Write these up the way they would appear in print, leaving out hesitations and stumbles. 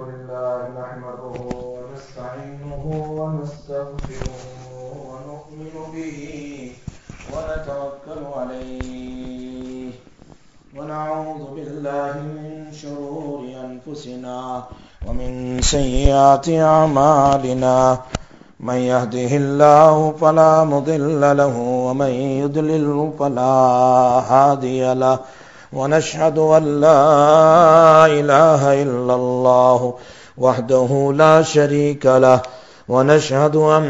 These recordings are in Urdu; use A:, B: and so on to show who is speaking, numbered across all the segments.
A: لله نحمده ونستعينه ونستغفره ونؤمن به ونتوكل عليه ونعوذ بالله من شرور أنفسنا ومن سيئات أعمالنا من يهده الله فلا مضل له ومن يضلل فلا هادي له ونشهد أن لا إله إلا الله وحده لا شريك له ونشهد أن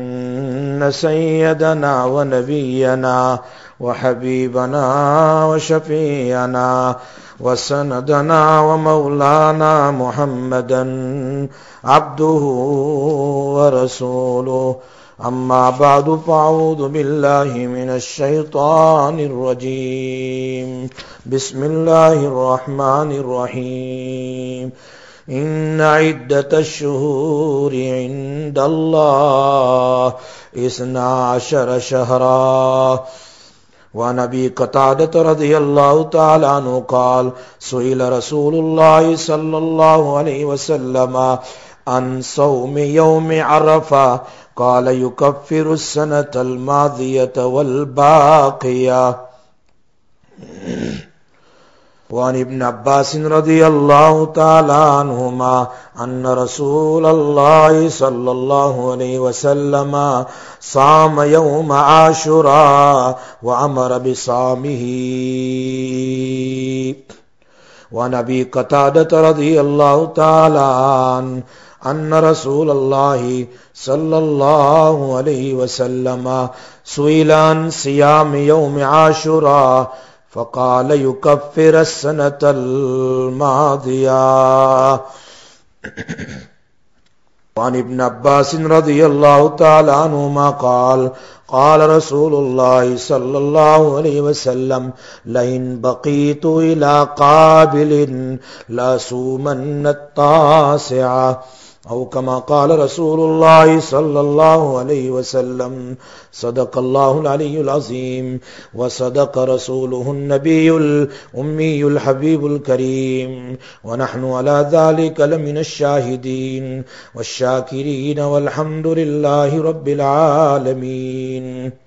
A: سيدنا ونبينا وحبيبنا وشفيعنا وسندنا ومولانا محمدا عبده ورسوله أما بعد فأعوذ بالله من الشيطان الرجيم بسم الله الرحمن الرحيم إن عدة الشهور عند الله 12 شهرا وعن أبي قتادة رضي الله تعالى عنه قال سئل رسول الله صلى الله عليه وسلم عن صوم يوم عرفة قال يكفر السنة الماضية والباقية. وعن ابن عباس رضي الله تعالى عنهما أن رسول الله صلى الله عليه وسلم صام يوم عاشوراء وأمر بصامه. وعن أبي قتادة رضي الله تعالى عنه أن رسول الله صلى الله عليه وسلم سئل عن صيام يوم عاشوراء فقال يكفر السنة الماضية. وعن ابن عباس رضي الله تعالى عنهما قال قال رسول الله صلى الله عليه وسلم لئن بقيت إلى قابل لأصومن التاسعة أو كما قال رسول الله صلى الله عليه وسلم. صدق الله العلي العظيم وصدق رسوله النبي الأمي الحبيب الكريم ونحن على ذلك لمن الشاهدين والشاكرين والحمد لله رب العالمين.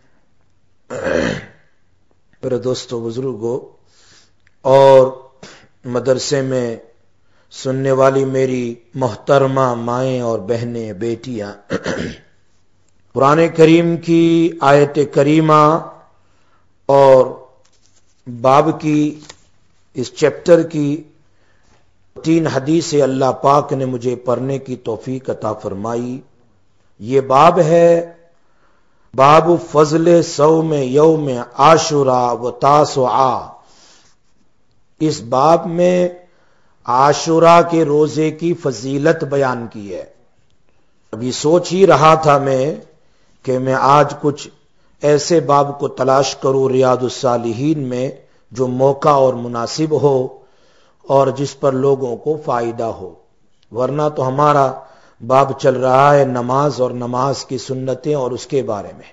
A: میرے دوستو بزرگو اور مدرسے میں سننے والی میری محترمہ مائیں اور بہنیں بیٹیاں، قرآن کریم کی آیت کریمہ اور باب کی اس چیپٹر کی 3 حدیثیں اللہ پاک نے مجھے پڑھنے کی توفیق عطا فرمائی. یہ باب ہے باب فضل صوم یوم عاشوراء و تاسوعا. اس باب میں عاشوراء کے روزے کی فضیلت بیان کی ہے. ابھی سوچ ہی رہا تھا میں کہ میں آج کچھ ایسے باب کو تلاش کروں ریاض الصالحین میں جو موقع اور مناسب ہو اور جس پر لوگوں کو فائدہ ہو، ورنہ تو ہمارا باب چل رہا ہے نماز اور نماز کی سنتیں اور اس کے بارے میں.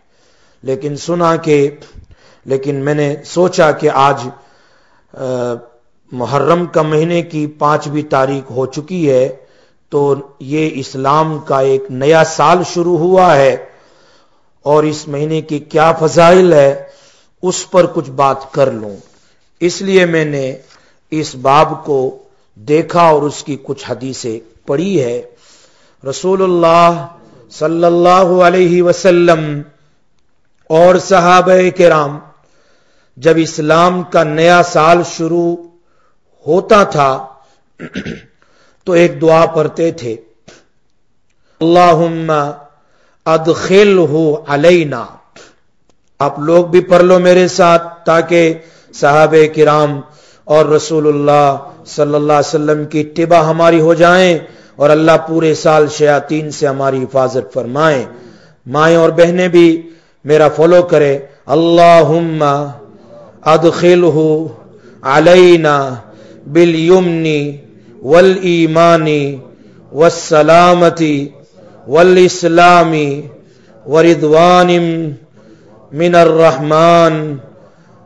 A: لیکن میں نے سوچا کہ آج محرم کا مہینے کی 5ویں تاریخ ہو چکی ہے، تو یہ اسلام کا ایک نیا سال شروع ہوا ہے اور اس مہینے کی کیا فضائل ہے اس پر کچھ بات کر لوں. اس لیے میں نے اس باب کو دیکھا اور اس کی کچھ حدیثیں پڑھی ہے. رسول اللہ صلی اللہ علیہ وسلم اور صحابہ کرام جب اسلام کا نیا سال شروع ہوتا تھا تو ایک دعا پڑھتے تھے، اللہم ادخلہ علینا. آپ لوگ بھی پڑھ لو میرے ساتھ تاکہ صحابہ کرام اور رسول اللہ صلی اللہ علیہ وسلم کی اتباع ہماری ہو جائیں اور اللہ پورے سال شیاطین سے ہماری حفاظت فرمائیں. مائیں اور بہنیں بھی میرا فالو کرے. اللہم ادخلہ علینا بالیمن والایمان والسلامت والاسلام ورضوان من الرحمن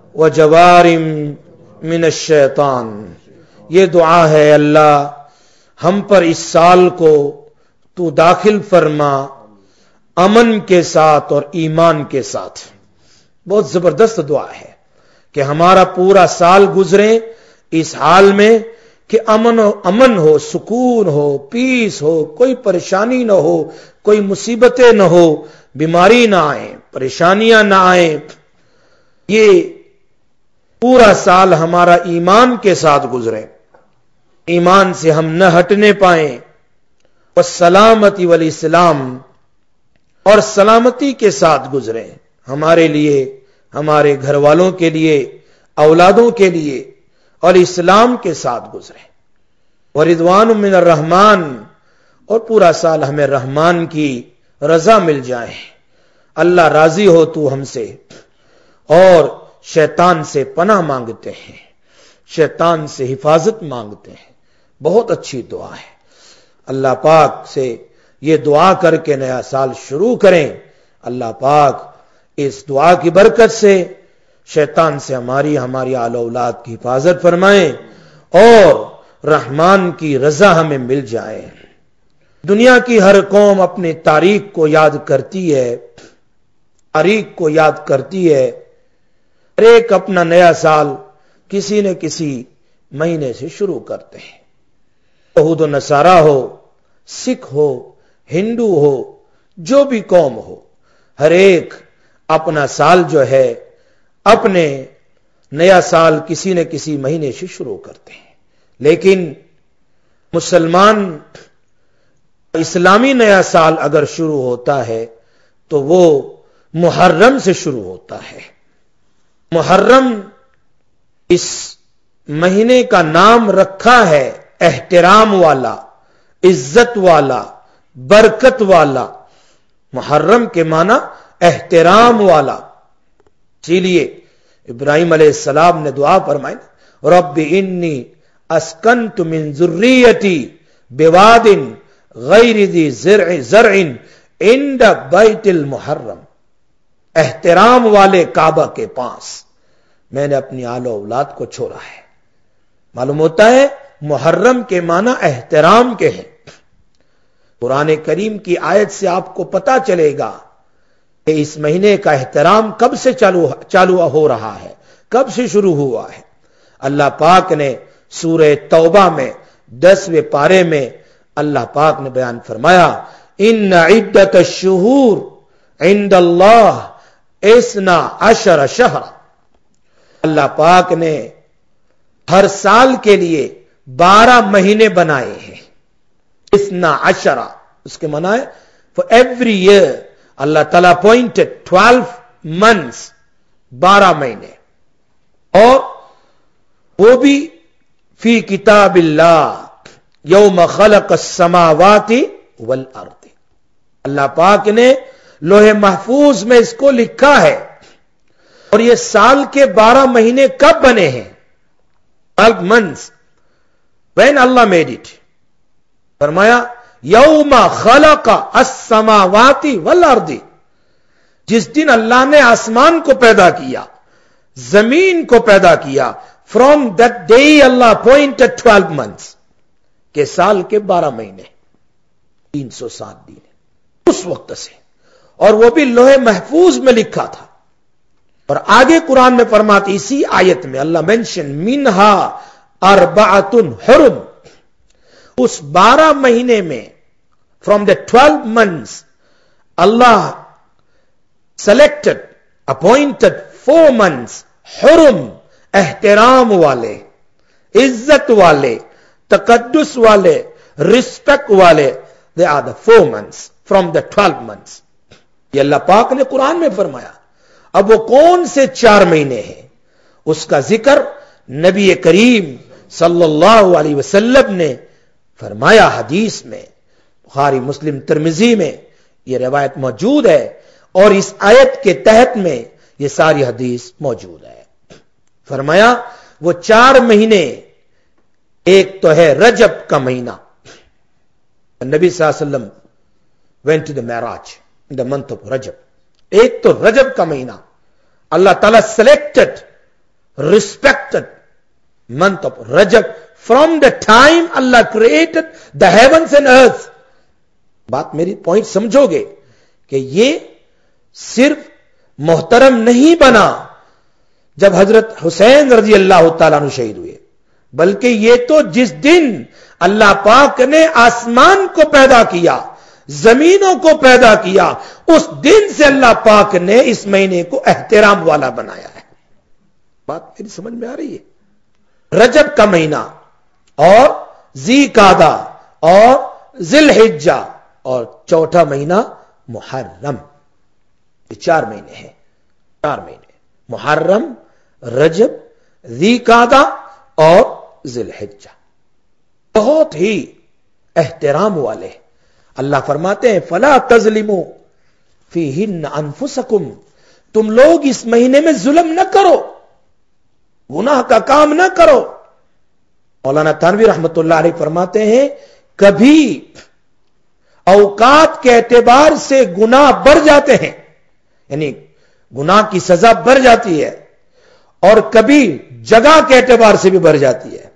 A: وجوار من الشیطان. یہ دعا ہے اللہ ہم پر اس سال کو تو داخل فرما امن کے ساتھ اور ایمان کے ساتھ. بہت زبردست دعا ہے کہ ہمارا پورا سال گزرے اس حال میں کہ امن ہو، سکون ہو، پیس ہو، کوئی پریشانی نہ ہو، کوئی مصیبتیں نہ ہو، بیماری نہ آئے، پریشانیاں نہ آئیں. یہ پورا سال ہمارا ایمان کے ساتھ گزرے، ایمان سے ہم نہ ہٹنے پائیں. والسلامتی والاسلام، اور سلامتی کے ساتھ گزرے، ہمارے لیے، ہمارے گھر والوں کے لیے، اولادوں کے لیے، اور اسلام کے ساتھ گزرے. ورضوان من الرحمن، اور پورا سال ہمیں رحمان کی رضا مل جائے، اللہ راضی ہو تو ہم سے. اور شیطان سے پناہ مانگتے ہیں، شیطان سے حفاظت مانگتے ہیں. بہت اچھی دعا ہے. اللہ پاک سے یہ دعا کر کے نیا سال شروع کریں. اللہ پاک اس دعا کی برکت سے شیطان سے ہماری آل اولاد کی حفاظت فرمائیں اور رحمان کی رضا ہمیں مل جائے. دنیا کی ہر قوم اپنی تاریخ کو یاد کرتی ہے، تاریخ کو یاد کرتی ہے. ہر ایک اپنا نیا سال کسی نہ کسی مہینے سے شروع کرتے ہیں. یہود و نصارہ ہو، سکھ ہو، ہندو ہو، جو بھی قوم ہو، ہر ایک اپنا سال جو ہے، اپنے نیا سال کسی نہ کسی مہینے سے شروع کرتے ہیں. لیکن مسلمان اسلامی نیا سال اگر شروع ہوتا ہے تو وہ محرم سے شروع ہوتا ہے. محرم اس مہینے کا نام رکھا ہے احترام والا، عزت والا، برکت والا. محرم کے معنی احترام والا. اسی لیے ابراہیم علیہ السلام نے دعا فرمائی، رب انی اسکنت من ذریتی بواد غیر ذی زرع عند بیت المحرم. احترام والے کعبہ کے پاس میں نے اپنی آل و اولاد کو چھوڑا ہے. معلوم ہوتا ہے محرم کے معنی احترام کے ہیں. قرآن کریم کی آیت سے آپ کو پتا چلے گا کہ اس مہینے کا احترام کب سے چالو ہو رہا ہے، کب سے شروع ہوا ہے. اللہ پاک نے سورہ توبہ میں 10ویں پارے میں اللہ پاک نے بیان فرمایا، ان عدت الشہور عند اللہ 12 شہر. اللہ پاک نے ہر سال کے لیے 12 مہینے بنائے ہیں. 12 اس کے معنی ہے for every year اللہ تعالیٰ appointed 12 months 12 مہینے. اور وہ بھی فی کتاب اللہ یوم خلق السماوات والارض. اللہ پاک نے لوح محفوظ میں اس کو لکھا ہے. اور یہ سال کے 12 مہینے کب بنے ہیں؟ 12 months when Allah made it. فرمایا یوم خلق السماوات والارض، جس دن اللہ نے آسمان کو پیدا کیا، زمین کو پیدا کیا. From that day Allah appointed 12 months کہ سال کے 12 مہینے 307 دن اس وقت سے. اور وہ بھی لوح محفوظ میں لکھا تھا. اور آگے قرآن میں فرماتے اسی آیت میں اللہ مینشن منہا 4 حرم. اس 12 مہینے میں from the 12 months Allah selected, appointed 4 months حرم، احترام والے، عزت والے، تقدس والے، رسپیکٹ والے. they are the 4 months from the 12 months. یہ اللہ پاک نے قرآن میں فرمایا. اب وہ کون سے 4 مہینے ہیں اس کا ذکر نبی کریم صلی اللہ علیہ وسلم نے فرمایا حدیث میں. بخاری، مسلم، ترمذی میں یہ روایت موجود ہے اور اس آیت کے تحت میں یہ ساری حدیث موجود ہے. فرمایا وہ 4 مہینے، ایک تو ہے رجب کا مہینہ. نبی صلی اللہ علیہ وسلم went to the Mi'raj in the month of Rajab. ایک تو رجب کا مہینہ اللہ تعالیٰ selected, respected month of Rajab, from the time Allah created the heavens and earth. بات میری پوائنٹ سمجھو گے کہ یہ صرف محترم نہیں بنا جب حضرت حسین رضی اللہ تعالیٰ عنہ شہید ہوئے، بلکہ یہ تو جس دن اللہ پاک نے آسمان کو پیدا کیا، زمینوں کو پیدا کیا، اس دن سے اللہ پاک نے اس مہینے کو احترام والا بنایا ہے. بات میری سمجھ میں آ رہی ہے؟ رجب کا مہینہ اور ذی قعدہ اور ذی الحجہ اور چوتھا مہینہ محرم، یہ 4 مہینے ہیں. 4 مہینے محرم، رجب، ذی قعدہ اور ذی الحجہ بہت ہی احترام والے. اللہ فرماتے ہیں فلا تظلموا فیہن انفسکم، تم لوگ اس مہینے میں ظلم نہ کرو، گناہ کا کام نہ کرو. مولانا تھانوی رحمت اللہ علیہ فرماتے ہیں کبھی اوقات کے اعتبار سے گناہ بڑھ جاتے ہیں، یعنی گناہ کی سزا بڑھ جاتی ہے، اور کبھی جگہ کے اعتبار سے بھی بڑھ جاتی ہے.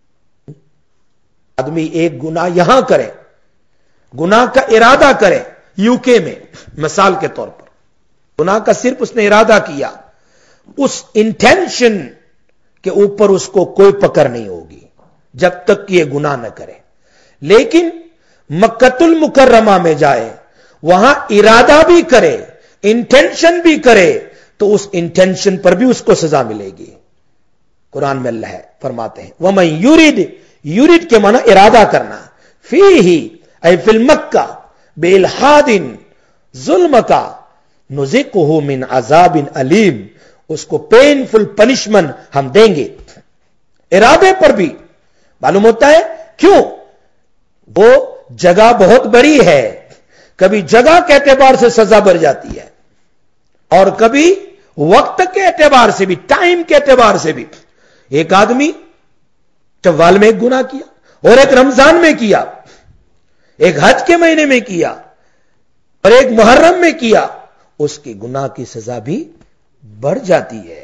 A: آدمی ایک گناہ یہاں کرے، گناہ کا ارادہ کرے، UK میں مثال کے طور پر گناہ کا صرف اس نے ارادہ کیا، اس انٹینشن کے اوپر اس کو کوئی پکڑ نہیں ہوگی جب تک کہ یہ گناہ نہ کرے. لیکن مکۃ المکرمہ میں جائے، وہاں ارادہ بھی کرے، انٹینشن بھی کرے، تو اس انٹینشن پر بھی اس کو سزا ملے گی. قرآن میں اللہ فرماتے ہیں وَمَن یورد کے معنی ارادہ کرنا، فیہ اے فی المکہ بِالْحَادٍ ظلم کا نُذِقُهُ مِنْ عذاب علیم، اس کو پینفل پنشمنٹ ہم دیں گے. ارادے پر بھی معلوم ہوتا ہے کیوں؟ وہ جگہ بہت بڑی ہے، کبھی جگہ کے اعتبار سے سزا بڑھ جاتی ہے، اور کبھی وقت کے اعتبار سے بھی، ٹائم کے اعتبار سے بھی. ایک آدمی شوال میں ایک گناہ کیا، اور ایک رمضان میں کیا، ایک حج کے مہینے میں کیا، اور ایک محرم میں کیا، اس کی گناہ کی سزا بھی بڑھ جاتی ہے.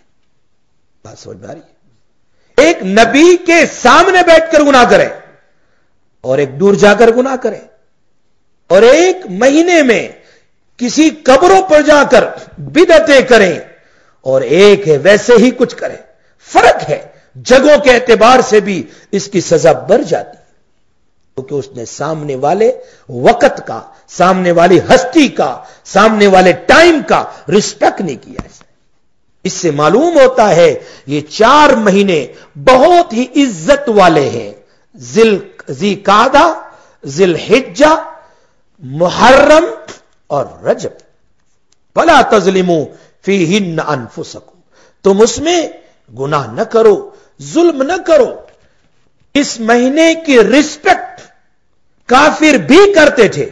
A: بات سمجھ میں آ رہی ہے؟ ایک نبی کے سامنے بیٹھ کر گناہ کرے اور ایک دور جا کر گناہ کرے، اور ایک مہینے میں کسی قبروں پر جا کر بدعتیں کریں، اور ایک ہے ویسے ہی کچھ کرے. فرق ہے، جگہوں کے اعتبار سے بھی اس کی سزا بڑھ جاتی ہے، کیونکہ اس نے سامنے والے وقت کا، سامنے والی ہستی کا، سامنے والے ٹائم کا رسپیکٹ نہیں کیا. اس سے معلوم ہوتا ہے یہ 4 مہینے بہت ہی عزت والے ہیں. ذی قعدہ، ذی الحجہ، محرم اور رجب. فلا تظلموا فیہن انفسکم، تم اس میں گناہ نہ کرو، ظلم نہ کرو. اس مہینے کی رسپیکٹ کافر بھی کرتے تھے،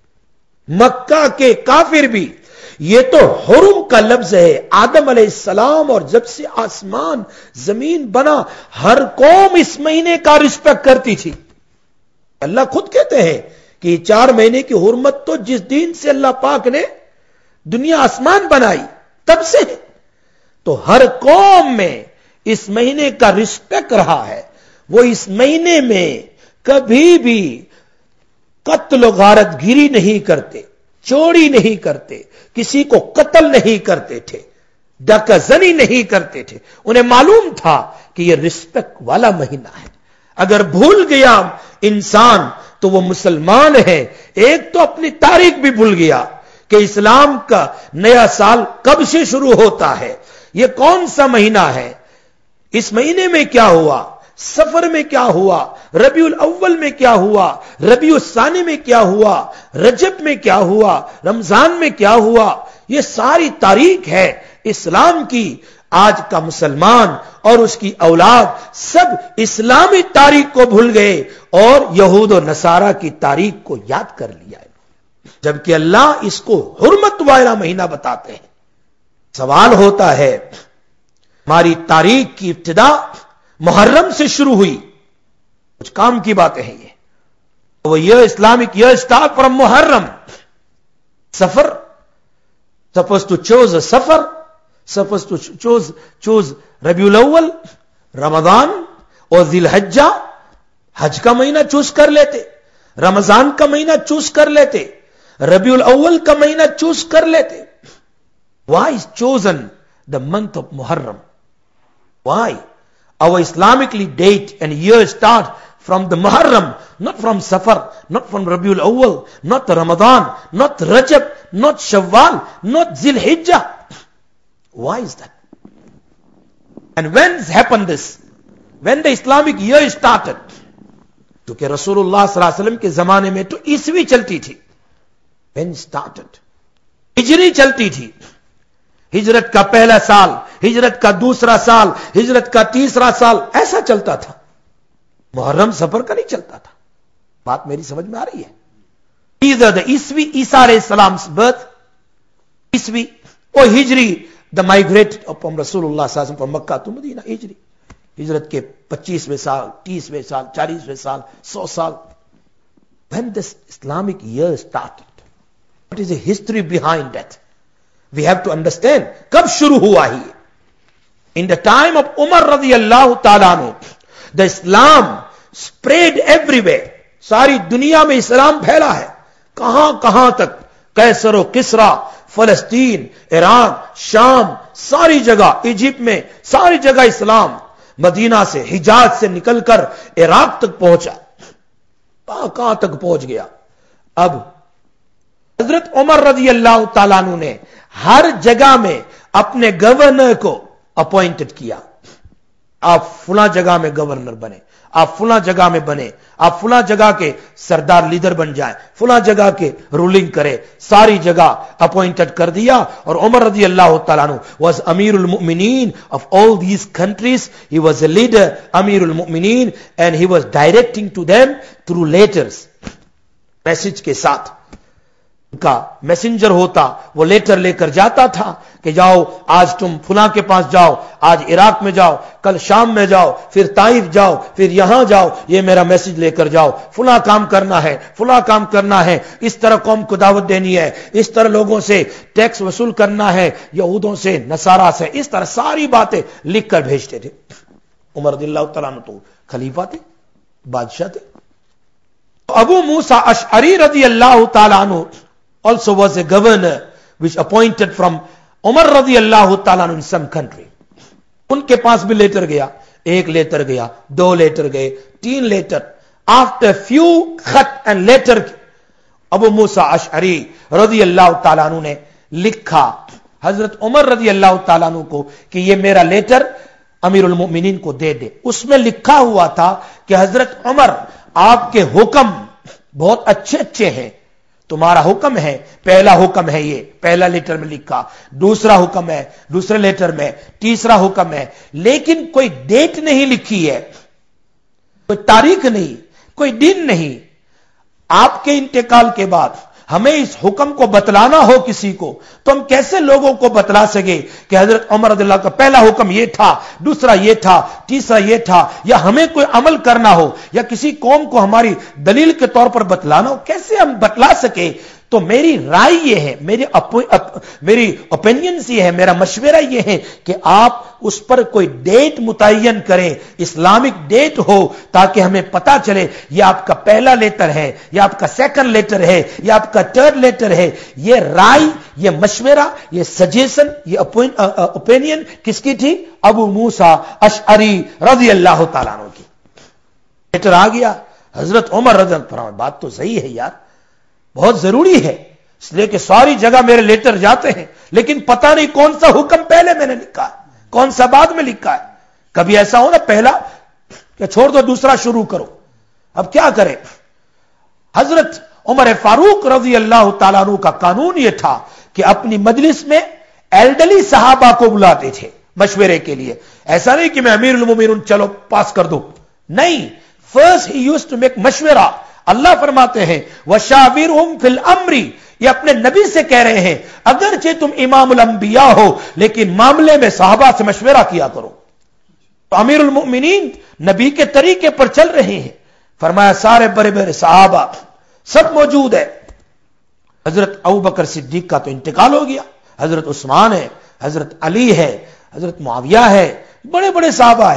A: مکہ کے کافر بھی. یہ تو حرم کا لفظ ہے. آدم علیہ السلام اور جب سے آسمان زمین بنا، ہر قوم اس مہینے کا رسپیکٹ کرتی تھی. اللہ خود کہتے ہیں کہ یہ 4 مہینے کی حرمت تو جس دن سے اللہ پاک نے دنیا آسمان بنائی تب سے ہے. تو ہر قوم میں اس مہینے کا رسپیکٹ رہا ہے. وہ اس مہینے میں کبھی بھی قتل و غارت گیری نہیں کرتے، چوری نہیں کرتے، کسی کو قتل نہیں کرتے تھے، ڈاکہ زنی نہیں کرتے تھے. انہیں معلوم تھا کہ یہ رسپیکٹ والا مہینہ ہے. اگر بھول گیا انسان تو وہ مسلمان ہے. ایک تو اپنی تاریخ بھی بھول گیا کہ اسلام کا نیا سال کب سے شروع ہوتا ہے، یہ کون سا مہینہ ہے، اس مہینے میں کیا ہوا، سفر میں کیا ہوا، ربیع الاول میں کیا ہوا، ربیع الثانی میں کیا ہوا، رجب میں کیا ہوا، رمضان میں کیا ہوا. یہ ساری تاریخ ہے اسلام کی. آج کا مسلمان اور اس کی اولاد سب اسلامی تاریخ کو بھول گئے اور یہود و نصارہ کی تاریخ کو یاد کر لیا ہے، جبکہ اللہ اس کو حرمت والا مہینہ بتاتے ہیں. سوال ہوتا ہے ہماری تاریخ کی ابتدا محرم سے شروع ہوئی، کچھ کام کی باتیں ہیں یہ. وہ یہ Islamic year start from Muharram. سفر supposed to choose a safar, supposed to choose Rabiul Awwal, رمضان اور ذی الحجہ حج کا مہینہ چوز کر لیتے, رمضان کا مہینہ چوز کر لیتے, ربیع الاول کا مہینہ چوز کر لیتے. Why is chosen the month of Muharram? Why? Our Islamically date and year start from the Muharram, not from Safar, not from Rabiul Awwal, not Ramadan, not Rajab, not Shawwal, not Zil Hijjah. Why is that? And when happened this? When the Islamic year started? کیونکہ رسول اللہ صلی اللہ علیہ وسلم کے زمانے میں تو عیسوی چلتی تھی. When started? ہجری چلتی تھی. ہجرت کا پہلا سال, ہجرت کا دوسرا سال, ہجرت کا تیسرا سال, ایسا چلتا تھا. محرم سفر کا نہیں چلتا تھا. بات میری سمجھ میں آ رہی ہے؟ Either the عیسوی, عیسیٰ علیہ السلام's birth, عیسوی, or ہجری, the migrated from رسول اللہ صلی اللہ علیہ وسلم from مکہ تو مدینہ, ہجری. ہجرت کے 25ویں سال, 30ویں سال, 40ویں سال, 100 سال. When this Islamic year started, what is the history behind that? We have to understand. کب شروع ہوا ہی؟ In the time of Umar radiyallahu ta'ala anhu, the Islam spread everywhere. ساری دنیا میں اسلام پھیلا ہے. کہاں کہاں تک؟ قیصر و کسرا, فلسطین, عراق, شام, ساری جگہ, ایجپٹ میں ساری جگہ اسلام. مدینہ سے, حجاز سے نکل کر عراق تک پہنچا. کہاں تک پہنچ گیا؟ اب حضرت عمر رضی اللہ تعالیٰ عنہ نے ہر جگہ میں اپنے گورنر کو اپوائنٹڈ کیا. آپ فلاں جگہ میں گورنر بنے, آپ فلاں جگہ میں بنے, آپ فلاں جگہ کے سردار لیڈر بن جائیں, فلاں جگہ کے رولنگ کرے. ساری جگہ اپوائنٹڈ کر دیا. اور عمر رضی اللہ تعالیٰ عنہ was امیر المؤمنین of all these countries. He was a leader, امیر المؤمنین, and he was directing to them through letters. Message کے ساتھ کا میسنجر ہوتا, وہ لیٹر لے کر جاتا تھا کہ جاؤ آج تم فلاں کے پاس جاؤ, آج عراق میں جاؤ, کل شام میں جاؤ, پھر طائف جاؤ, پھر یہاں جاؤ, یہ میرا میسج لے کر جاؤ, فلاں کام کرنا ہے, فلاں کام کرنا ہے, اس طرح قوم کو دعوت دینی ہے, اس طرح لوگوں سے ٹیکس وصول کرنا ہے, یہودوں سے, نصارہ سے, اس طرح ساری باتیں لکھ کر بھیجتے تھے. عمر رضی اللہ تعالیٰ عنہ تو خلیفہ تھے, بادشاہ تھے. ابو موسیٰ اشعری رضی اللہ تعالیٰ عنہ also was a governor which appointed from Umar radiyallahu ta'ala in some country. ان کے پاس بھی لیٹر گیا, ایک لیٹر گیا, 2 لیٹر گئے, 3 لیٹر. After few خط and letter ابو موسیٰ اشعری رضی اللہ تعالیٰ عنہ نے لکھا حضرت عمر رضی اللہ تعالیٰ عنہ کو کہ یہ میرا لیٹر امیر المؤمنین کو دے دے. اس میں لکھا ہوا تھا کہ حضرت عمر آپ کے حکم بہت اچھے اچھے ہیں, تمہارا حکم ہے, پہلا حکم ہے یہ, پہلا لیٹر میں لکھا, دوسرا حکم ہے دوسرے لیٹر میں, تیسرا حکم ہے, لیکن کوئی ڈیٹ نہیں لکھی ہے, کوئی تاریخ نہیں, کوئی دن نہیں. آپ کے انتقال کے بعد ہمیں اس حکم کو بتلانا ہو کسی کو, تو ہم کیسے لوگوں کو بتلا سکے کہ حضرت عمر رضی اللہ کا پہلا حکم یہ تھا, دوسرا یہ تھا, تیسرا یہ تھا, یا ہمیں کوئی عمل کرنا ہو یا کسی قوم کو ہماری دلیل کے طور پر بتلانا ہو, کیسے ہم بتلا سکے؟ تو میری رائے یہ ہے, میری اوپینینس یہ ہے, میرا مشورہ یہ ہے کہ آپ اس پر کوئی ڈیٹ متعین کریں, اسلامک ڈیٹ ہو, تاکہ ہمیں پتا چلے یہ آپ کا پہلا لیٹر ہے, یہ آپ کا سیکنڈ لیٹر ہے, یہ آپ کا تھرڈ لیٹر ہے. یہ رائے, یہ مشورہ, یہ سجیشن, یہ اوپینین کس کی تھی؟ ابو موسیٰ اشعری رضی اللہ تعالیٰ عنہ کی. لیٹر آ گیا, حضرت عمر رضی اللہ عنہ, بات تو صحیح ہے یار, بہت ضروری ہے, اس لیے کہ ساری جگہ میرے لیٹر جاتے ہیں, لیکن پتہ نہیں کون سا حکم پہلے میں نے لکھا ہے, کون سا بعد میں لکھا ہے. کبھی ایسا ہو نا, پہلا کہ چھوڑ دو, دوسرا شروع کرو. اب کیا کریں؟ حضرت عمر فاروق رضی اللہ تعالیٰ عنہ کا قانون یہ تھا کہ اپنی مجلس میں ایلڈرلی صحابہ کو بلاتے تھے مشورے کے لیے. ایسا نہیں کہ میں امیر المومنین چلو پاس کر دوں, نہیں. First he used to make مشورہ. اللہ فرماتے ہیں وَشَاوِرْهُمْ فِي الْأَمْرِ, یہ اپنے نبی سے کہہ رہے ہیں اگرچہ تم امام الانبیاء ہو لیکن معاملے میں صحابہ سے مشورہ کیا کرو. تو امیر المؤمنین نبی کے طریقے پر چل رہے ہیں. فرمایا سارے بڑے بڑے صحابہ سب موجود ہے. حضرت ابوبکر صدیق کا تو انتقال ہو گیا, حضرت عثمان ہے, حضرت علی ہے, حضرت معاویہ ہے, بڑے بڑے صحابہ ہے.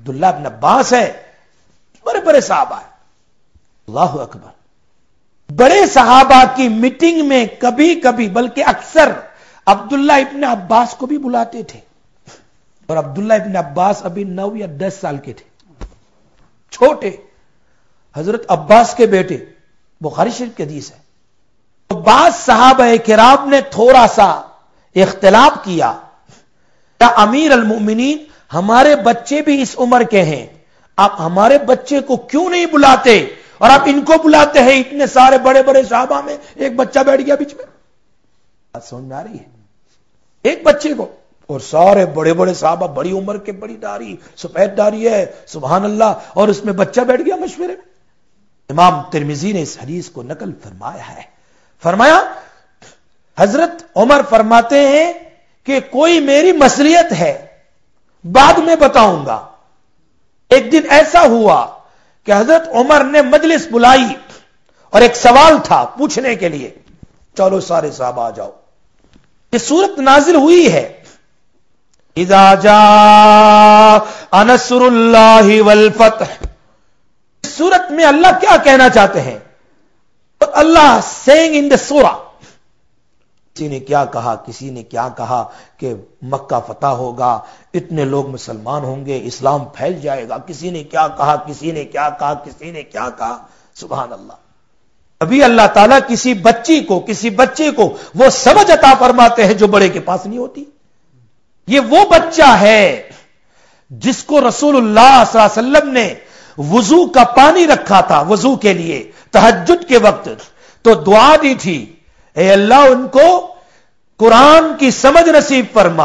A: عبداللہ ابن عباس ہے، بڑے بڑے صحابہ ہیں. اللہ اکبر. بڑے صحابہ کی میٹنگ میں کبھی کبھی بلکہ اکثر عبداللہ ابن عباس کو بھی بلاتے تھے. اور عبداللہ ابن عباس ابھی 9 یا 10 سال کے تھے، چھوٹے. حضرت عباس کے بیٹے، بخاری شریف کی حدیث ہے. تو بعض صحابہ کرام نے تھوڑا سا اختلاف کیا، یا امیر المؤمنین ہمارے بچے بھی اس عمر کے ہیں، آپ ہمارے بچے کو کیوں نہیں بلاتے اور آپ ان کو بلاتے ہیں؟ اتنے سارے بڑے بڑے صحابہ میں ایک بچہ بیٹھ گیا بیچ میں. بات سمجھ میں آ رہی ہے؟ ایک بچے کو، اور سارے بڑے بڑے صحابہ، بڑی عمر کے، بڑی داڑھی، سفید داڑھی ہے، سبحان اللہ، اور اس میں بچہ بیٹھ گیا مشورے میں. امام ترمذی نے اس حدیث کو نقل فرمایا ہے. فرمایا حضرت عمر فرماتے ہیں کہ کوئی میری مصلحت ہے، بعد میں بتاؤں گا. ایک دن ایسا ہوا کہ حضرت عمر نے مجلس بلائی اور ایک سوال تھا پوچھنے کے لیے، چلو سارے صحابہ آ جاؤ. یہ سورت نازل ہوئی ہے، اذا جاء نصر اللہ والفتح. اس سورت میں اللہ کیا کہنا چاہتے ہیں؟ اللہ سینگ ان دا سورہ، کسی نے کیا کہا، کسی نے کیا کہا کہ مکہ فتح ہوگا، اتنے لوگ مسلمان ہوں گے، اسلام پھیل جائے گا. کسی نے کیا کہا، کسی نے کیا کہا، کسی نے کیا کہا. سبحان اللہ. ابھی اللہ تعالیٰ کسی بچے کو وہ سمجھ عطا فرماتے ہیں جو بڑے کے پاس نہیں ہوتی. یہ وہ بچہ ہے جس کو رسول اللہ صلی اللہ علیہ وسلم نے وضو کا پانی رکھا تھا وضو کے لیے تہجد کے وقت، تو دعا دی تھی، اے اللہ ان کو قرآن کی سمجھ نصیب فرما.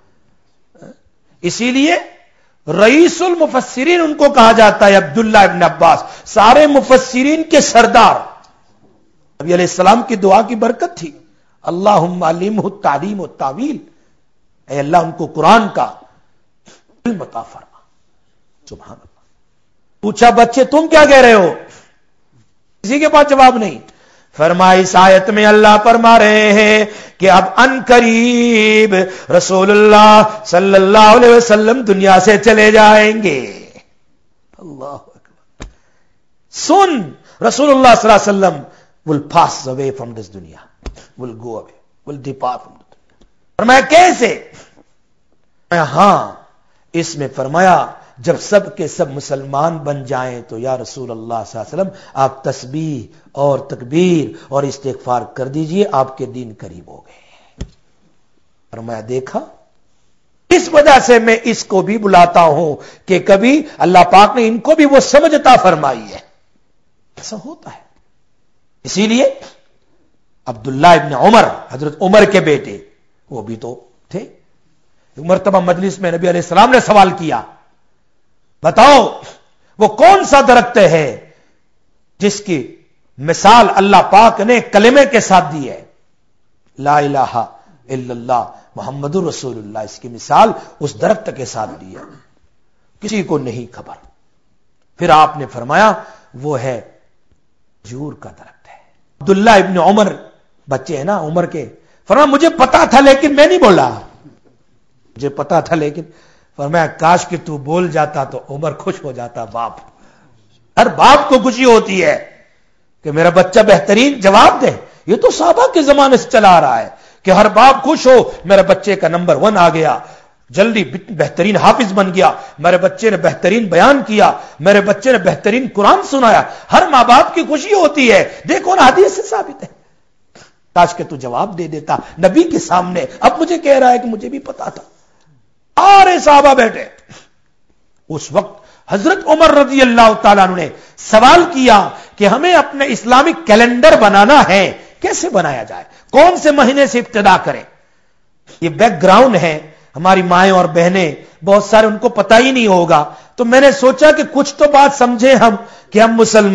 A: اسی لیے رئیس المفسرین ان کو کہا جاتا ہے، عبداللہ ابن عباس، سارے مفسرین کے سردار. نبی علیہ السلام کی دعا کی برکت تھی، اللہم علمہ التعلیم والتاویل، اے اللہ ان کو قرآن کا علم عطا فرما. سبحان اللہ. پوچھا بچے تم کیا کہہ رہے ہو؟ کسی کے پاس جواب نہیں. فرمایا اس آیت میں اللہ فرما رہے ہیں کہ اب ان قریب رسول اللہ صلی اللہ علیہ وسلم دنیا سے چلے جائیں گے. اللہ اکبر. سن رسول اللہ صلی اللہ علیہ وسلم will pass away from this dunya, will go away, will depart from the dunya. فرمایا کیسے؟ ہاں اس میں فرمایا جب سب کے سب مسلمان بن جائیں تو یا رسول اللہ صلی اللہ علیہ وسلم آپ تسبیح اور تکبیر اور استغفار کر دیجئے، آپ کے دین قریب ہو گئے. فرمایا دیکھا، اس وجہ سے میں اس کو بھی بلاتا ہوں کہ کبھی اللہ پاک نے ان کو بھی وہ سمجھ عطا فرمائی ہے. ایسا ہوتا ہے. اسی لیے عبداللہ ابن عمر، حضرت عمر کے بیٹے، وہ بھی تو تھے. ایک مرتبہ مجلس میں نبی علیہ السلام نے سوال کیا، بتاؤ وہ کون سا درخت ہے جس کی مثال اللہ پاک نے کلمے کے ساتھ دی ہے، لا الہ الا اللہ محمد رسول اللہ، اس کی مثال اس درخت کے ساتھ دی ہے. کسی کو نہیں خبر. پھر آپ نے فرمایا وہ ہے کھجور کا درخت ہے. عبداللہ ابن عمر بچے ہیں نا عمر کے، فرمایا مجھے پتا تھا لیکن میں نہیں بولا، مجھے پتا تھا لیکن. فرمایا کاش کہ تو بول جاتا تو عمر خوش ہو جاتا. باپ، ہر باپ کو خوشی ہوتی ہے کہ میرا بچہ بہترین جواب دے. یہ تو صحابہ کے زمانے سے چلا آ رہا ہے کہ ہر باپ خوش ہو، میرے بچے کا نمبر 1 آ گیا، جلدی بہترین حافظ بن گیا، میرے بچے نے بہترین بیان کیا، میرے بچے نے بہترین قرآن سنایا. ہر ماں باپ کی خوشی ہوتی ہے. دیکھو نا حدیث سے ثابت ہے. کاش کہ تو جواب دے دیتا نبی کے سامنے. اب مجھے کہہ رہا ہے کہ مجھے بھی پتا تھا. سارے صحابہ بیٹھے. اس وقت حضرت عمر رضی اللہ تعالیٰ عنہ نے سوال کیا کہ ہمیں اپنے اسلامک کیلنڈر بنانا ہے، کیسے بنایا جائے، کون سے مہینے سے ابتدا کریں. یہ بیک گراؤنڈ ہے. ہماری مائیں اور بہنیں بہت سارے ان کو پتہ ہی نہیں ہوگا. تو میں نے سوچا کہ کچھ تو بات سمجھے ہم کہ ہم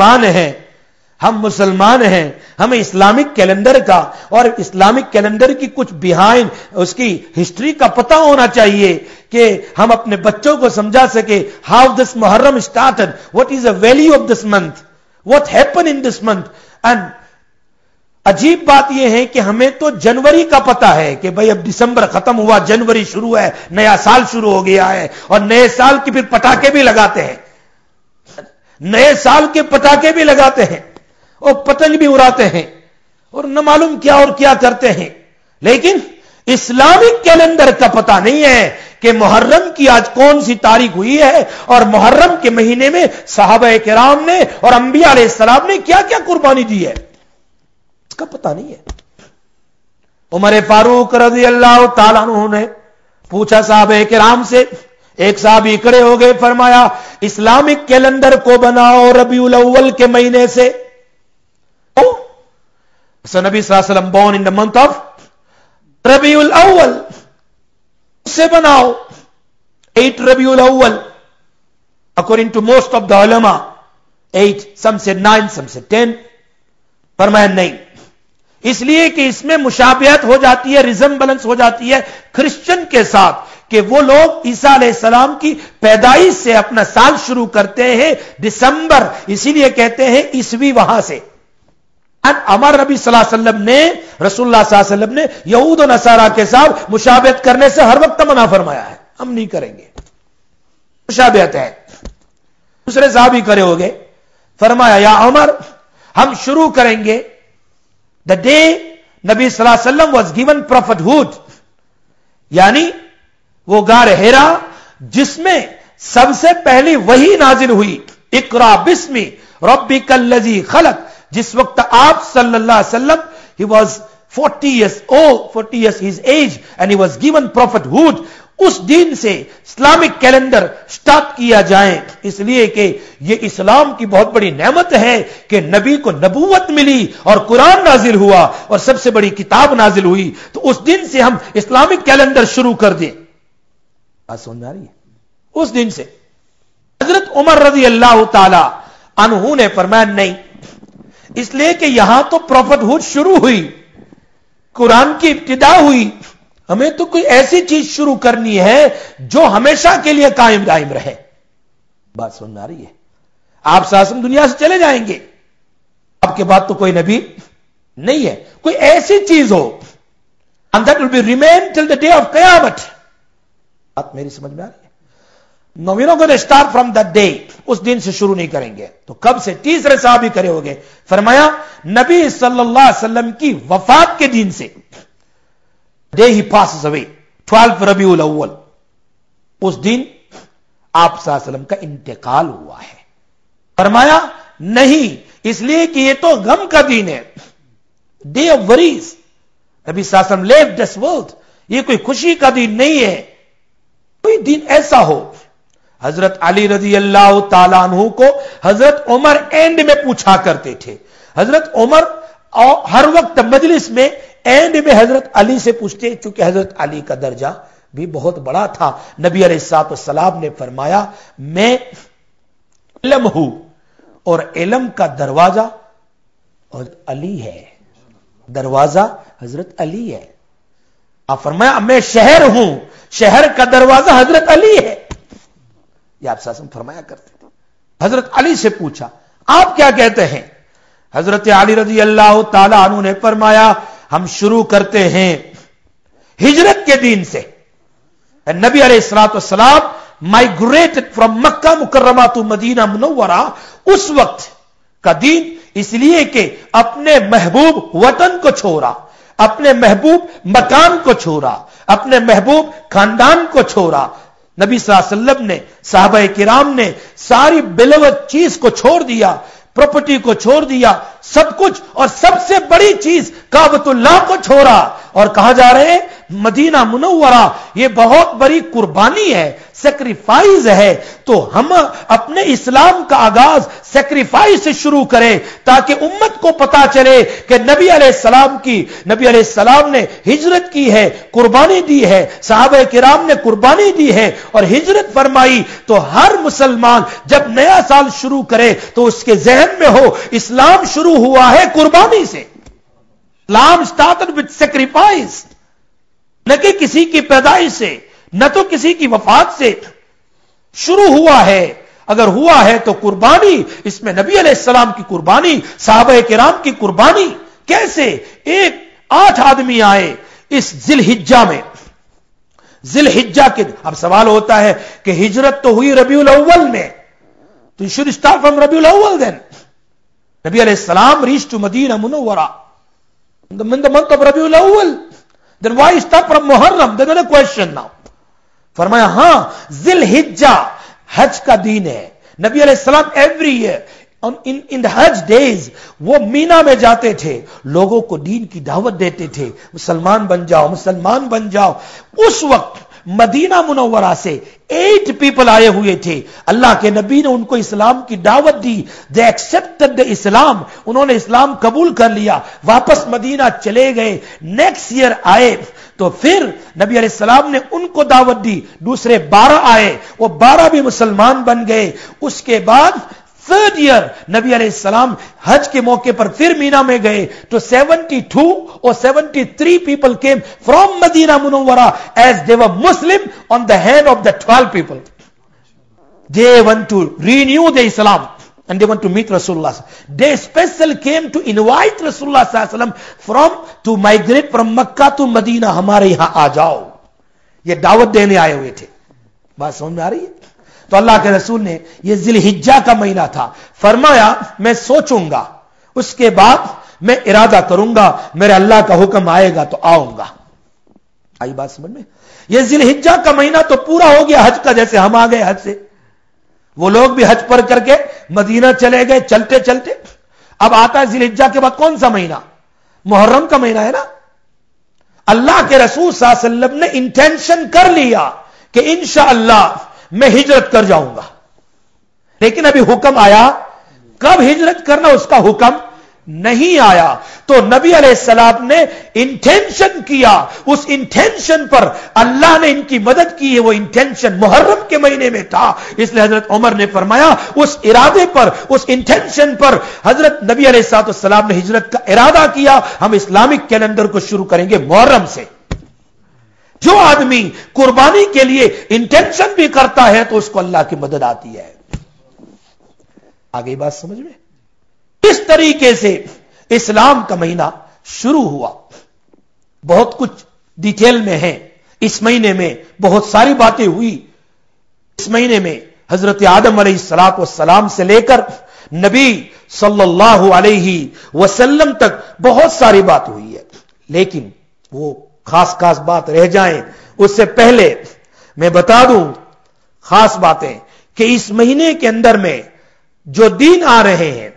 A: مسلمان ہیں، ہمیں اسلامک کیلنڈر کا اور اسلامک کیلنڈر کی کچھ بیہائنڈ اس کی ہسٹری کا پتہ ہونا چاہیے کہ ہم اپنے بچوں کو سمجھا سکے how this Muharram started, what is the value of this month, what happen in this month. And عجیب بات یہ ہے کہ ہمیں تو جنوری کا پتا ہے کہ بھئی اب دسمبر ختم ہوا، جنوری شروع ہے، نیا سال شروع ہو گیا ہے، اور نئے سال کی پھر پٹاخے بھی لگاتے ہیں، نئے سال کے پٹاخے بھی لگاتے ہیں اور پتنگ بھی اڑاتے ہیں اور نہ معلوم کیا اور کیا کرتے ہیں، لیکن اسلامک کیلنڈر کا پتہ نہیں ہے کہ محرم کی آج کون سی تاریخ ہوئی ہے، اور محرم کے مہینے میں صحابہ کرام نے اور انبیاء علیہ السلام نے کیا کیا قربانی دی ہے، اس کا پتہ نہیں ہے۔ عمر فاروق رضی اللہ تعالیٰ عنہ نے پوچھا صحابہ کرام سے، ایک صحابی کھڑے ہو گئے، فرمایا اسلامک کیلنڈر کو بناؤ ربیع الاول کے مہینے سے۔ So Nabi sallallahu alaihi wasallam born in the month of Rabiul Awwal. سے بناؤ 8 Rabiul Awwal. According to most of the ulama, 8, some said 9, some said 10. فرمایا نہیں، اس لیے کہ اس میں مشابہت ہو جاتی ہے، ریزمبلنس ہو جاتی ہے کرسچن کے ساتھ، کہ وہ لوگ عیسیٰ علیہ السلام کی پیدائش سے اپنا سال شروع کرتے ہیں دسمبر، اسی لیے کہتے ہیں عیسوی وہاں سے۔ ہمارے نبی صلی اللہ علیہ وسلم نے، رسول اللہ صلی اللہ علیہ وسلم نے یہود و نصارہ کے ساتھ مشابہت کرنے سے ہر وقت منع فرمایا ہے، ہم نہیں کریں گے، مشابہت ہے۔ دوسرے صحابی کھڑے ہو گئے، فرمایا یا عمر ہم شروع کریں گے دا ڈے نبی صلی اللہ علیہ وسلم واز گیون prophethood، یعنی وہ غار حرا جس میں سب سے پہلی وحی نازل ہوئی، اقرا بسم ربک الذی خلق، جس وقت آپ صلی اللہ علیہ وسلم he was 40 years old, 40 years his age, and he was given prophethood، اس دن سے اسلامک کیلنڈر سٹارٹ کیا جائے، اس لیے کہ یہ اسلام کی بہت بڑی نعمت ہے کہ نبی کو نبوت ملی اور قرآن نازل ہوا اور سب سے بڑی کتاب نازل ہوئی، تو اس دن سے ہم اسلامک کیلنڈر شروع کر دیں۔ بات سمجھ آ رہی ہے؟ اس دن سے حضرت عمر رضی اللہ تعالی عنہ نے فرمایا نہیں، اس لیے کہ یہاں تو پروفٹہوڈ شروع ہوئی، قرآن کی ابتدا ہوئی، ہمیں تو کوئی ایسی چیز شروع کرنی ہے جو ہمیشہ کے لیے قائم دائم رہے۔ بات سمجھ آ رہی ہے؟ آپ ساسم دنیا سے چلے جائیں گے، آپ کے بعد تو کوئی نبی نہیں ہے، کوئی ایسی چیز ہو and that will be remain till the day of قیامت۔ بات میری سمجھ میں آ رہی ہے؟ No, we're not going to start from that day، اس دن سے شروع نہیں کریں گے، تو کب سے؟ تیسرے صحابی کرے ہو گئے، فرمایا نبی صلی اللہ علیہ وسلم کی وفات کے دن سے، day he passes away 12 ربیع الاول، اس دن آپ صلی اللہ علیہ وسلم کا انتقال ہوا ہے۔ فرمایا نہیں، اس لیے کہ یہ تو غم کا دن ہے، day of worries، نبی صلی اللہ علیہ وسلم left this world، یہ کوئی خوشی کا دن نہیں ہے۔ کوئی دن ایسا ہو، حضرت علی رضی اللہ تعالیٰ عنہ کو حضرت عمر اینڈ میں پوچھا کرتے تھے، حضرت عمر ہر وقت مجلس میں اینڈ میں حضرت علی سے پوچھتے، چونکہ حضرت علی کا درجہ بھی بہت بڑا تھا۔ نبی علیہ الصلوۃ والسلام نے فرمایا میں علم ہوں اور علم کا دروازہ حضرت علی ہے، دروازہ حضرت علی ہے۔ آپ فرمایا میں شہر ہوں، شہر کا دروازہ حضرت علی ہے، یہ آپ ساسم فرمایا کرتے تھے۔ حضرت علی سے پوچھا آپ کیا کہتے ہیں؟ حضرت علی رضی اللہ تعالی عنہ نے فرمایا ہم شروع کرتے ہیں ہجرت کے دن سے۔ نبی علیہ الصلوۃ والسلام مائگریٹڈ فرام مکہ مکرمہ تو مدینہ منورہ، اس وقت کا دن، اس لیے کہ اپنے محبوب وطن کو چھوڑا، اپنے محبوب مکان کو چھوڑا، اپنے محبوب خاندان کو چھوڑا۔ نبی صلی اللہ علیہ وسلم نے، صحابہ کرام نے ساری بلوت چیز کو چھوڑ دیا، پراپرٹی کو چھوڑ دیا، سب کچھ، اور سب سے بڑی چیز کعبۃ اللہ کو چھوڑا، اور کہاں جا رہے ہیں؟ مدینہ منورہ۔ یہ بہت بڑی قربانی ہے، سیکریفائز ہے، تو ہم اپنے اسلام کا آغاز سیکریفائز سے شروع کریں تاکہ امت کو پتا چلے کہ نبی علیہ السلام نے ہجرت کی ہے، قربانی دی ہے، صحابہ کرام نے قربانی دی ہے اور ہجرت فرمائی، تو ہر مسلمان جب نیا سال شروع کرے تو اس کے ذہن میں ہو اسلام شروع ہوا ہے قربانی سے، اسلام اسٹارٹڈ وتھ سیکریفائز، نہ کہ کسی کی پیدائش سے، نہ تو کسی کی وفات سے شروع ہوا ہے۔ اگر ہوا ہے تو قربانی، اس میں نبی علیہ السلام کی قربانی، صحابہ کرام کی قربانی، کیسے 8 آدمی آئے اس ذی الحجہ میں. ذی الحجہ کے اب سوال ہوتا ہے کہ ہجرت تو ہوئی ربیع الاول میں, تو you should start from ربیع الاول then. نبی علیہ السلام reached to مدینہ منورہ in the month of ربیع الاول. Then why start from Muharram? There's another question now. فرمایا ہاں ذی الحجہ حج کا دین ہے. نبی علیہ السلام ایوری ایئر ان دا حج ڈیز وہ مینا میں جاتے تھے, لوگوں کو دین کی دعوت دیتے تھے, مسلمان بن جاؤ مسلمان بن جاؤ. اس وقت مدینہ منورہ سے 8 پیپل آئے ہوئے تھے. اللہ کے نبی نے ان کو اسلام کی دعوت دی. دے ایکسپٹڈ دا اسلام, انہوں نے اسلام قبول کر لیا, واپس مدینہ چلے گئے. نیکسٹ ایئر آئے تو پھر نبی علیہ السلام نے ان کو دعوت دی. دوسرے 12 آئے, وہ 12 بھی مسلمان بن گئے. اس کے بعد 3rd ایئر نبی علیہ السلام حج کے موقع پر پھر مینا میں گئے تو 72 or 73 people came from Medina Munawwara as they were Muslim on the hand of the 12 people. They want to renew the Islam and they want to meet Rasulullah. They special came to invite Rasulullah sallallahu alaihi wasallam to migrate from Makkah to Medina. ہمارے یہاں آ جاؤ, یہ دعوت دینے آئے ہوئے تھے. بات سمجھ میں آ رہی ہے؟ تو اللہ کے رسول نے, یہ ذی الحجہ کا مہینہ تھا, فرمایا میں سوچوں گا, اس کے بعد میں ارادہ کروں گا, میرے اللہ کا حکم آئے گا تو آؤں گا. آئی بات سمجھ میں؟ یہ ذی الحجہ کا مہینہ تو پورا ہو گیا حج کا, جیسے ہم آ گئے حج سے, وہ لوگ بھی حج پر کر کے مدینہ چلے گئے چلتے چلتے. اب آتا ہے ذی الحجہ کے بعد کون سا مہینہ؟ محرم کا مہینہ ہے نا. اللہ کے رسول صلی اللہ علیہ وسلم نے انٹینشن کر لیا کہ انشاءاللہ میں ہجرت کر جاؤں گا, لیکن ابھی حکم آیا کب ہجرت کرنا, اس کا حکم نہیں آیا. تو نبی علیہ السلام نے انٹینشن کیا, اس انٹینشن پر اللہ نے ان کی مدد کی ہے. وہ انٹینشن محرم کے مہینے میں تھا, اس لیے حضرت عمر نے فرمایا اس ارادے پر, اس انٹینشن پر حضرت نبی علیہ السلام نے ہجرت کا ارادہ کیا. ہم اسلامک کیلنڈر کو شروع کریں گے محرم سے. جو آدمی قربانی کے لیے انٹینشن بھی کرتا ہے تو اس کو اللہ کی مدد آتی ہے. آگے بات سمجھ میں؟ اس طریقے سے اسلام کا مہینہ شروع ہوا. بہت کچھ ڈیٹیل میں ہے. اس مہینے میں بہت ساری باتیں ہوئی. اس مہینے میں حضرت آدم علیہ السلام سے لے کر نبی صلی اللہ علیہ وسلم تک بہت ساری بات ہوئی ہے, لیکن وہ خاص بات رہ جائیں اس سے پہلے میں بتا دوں خاص باتیں کہ اس مہینے کے اندر میں جو دین آ رہے ہیں,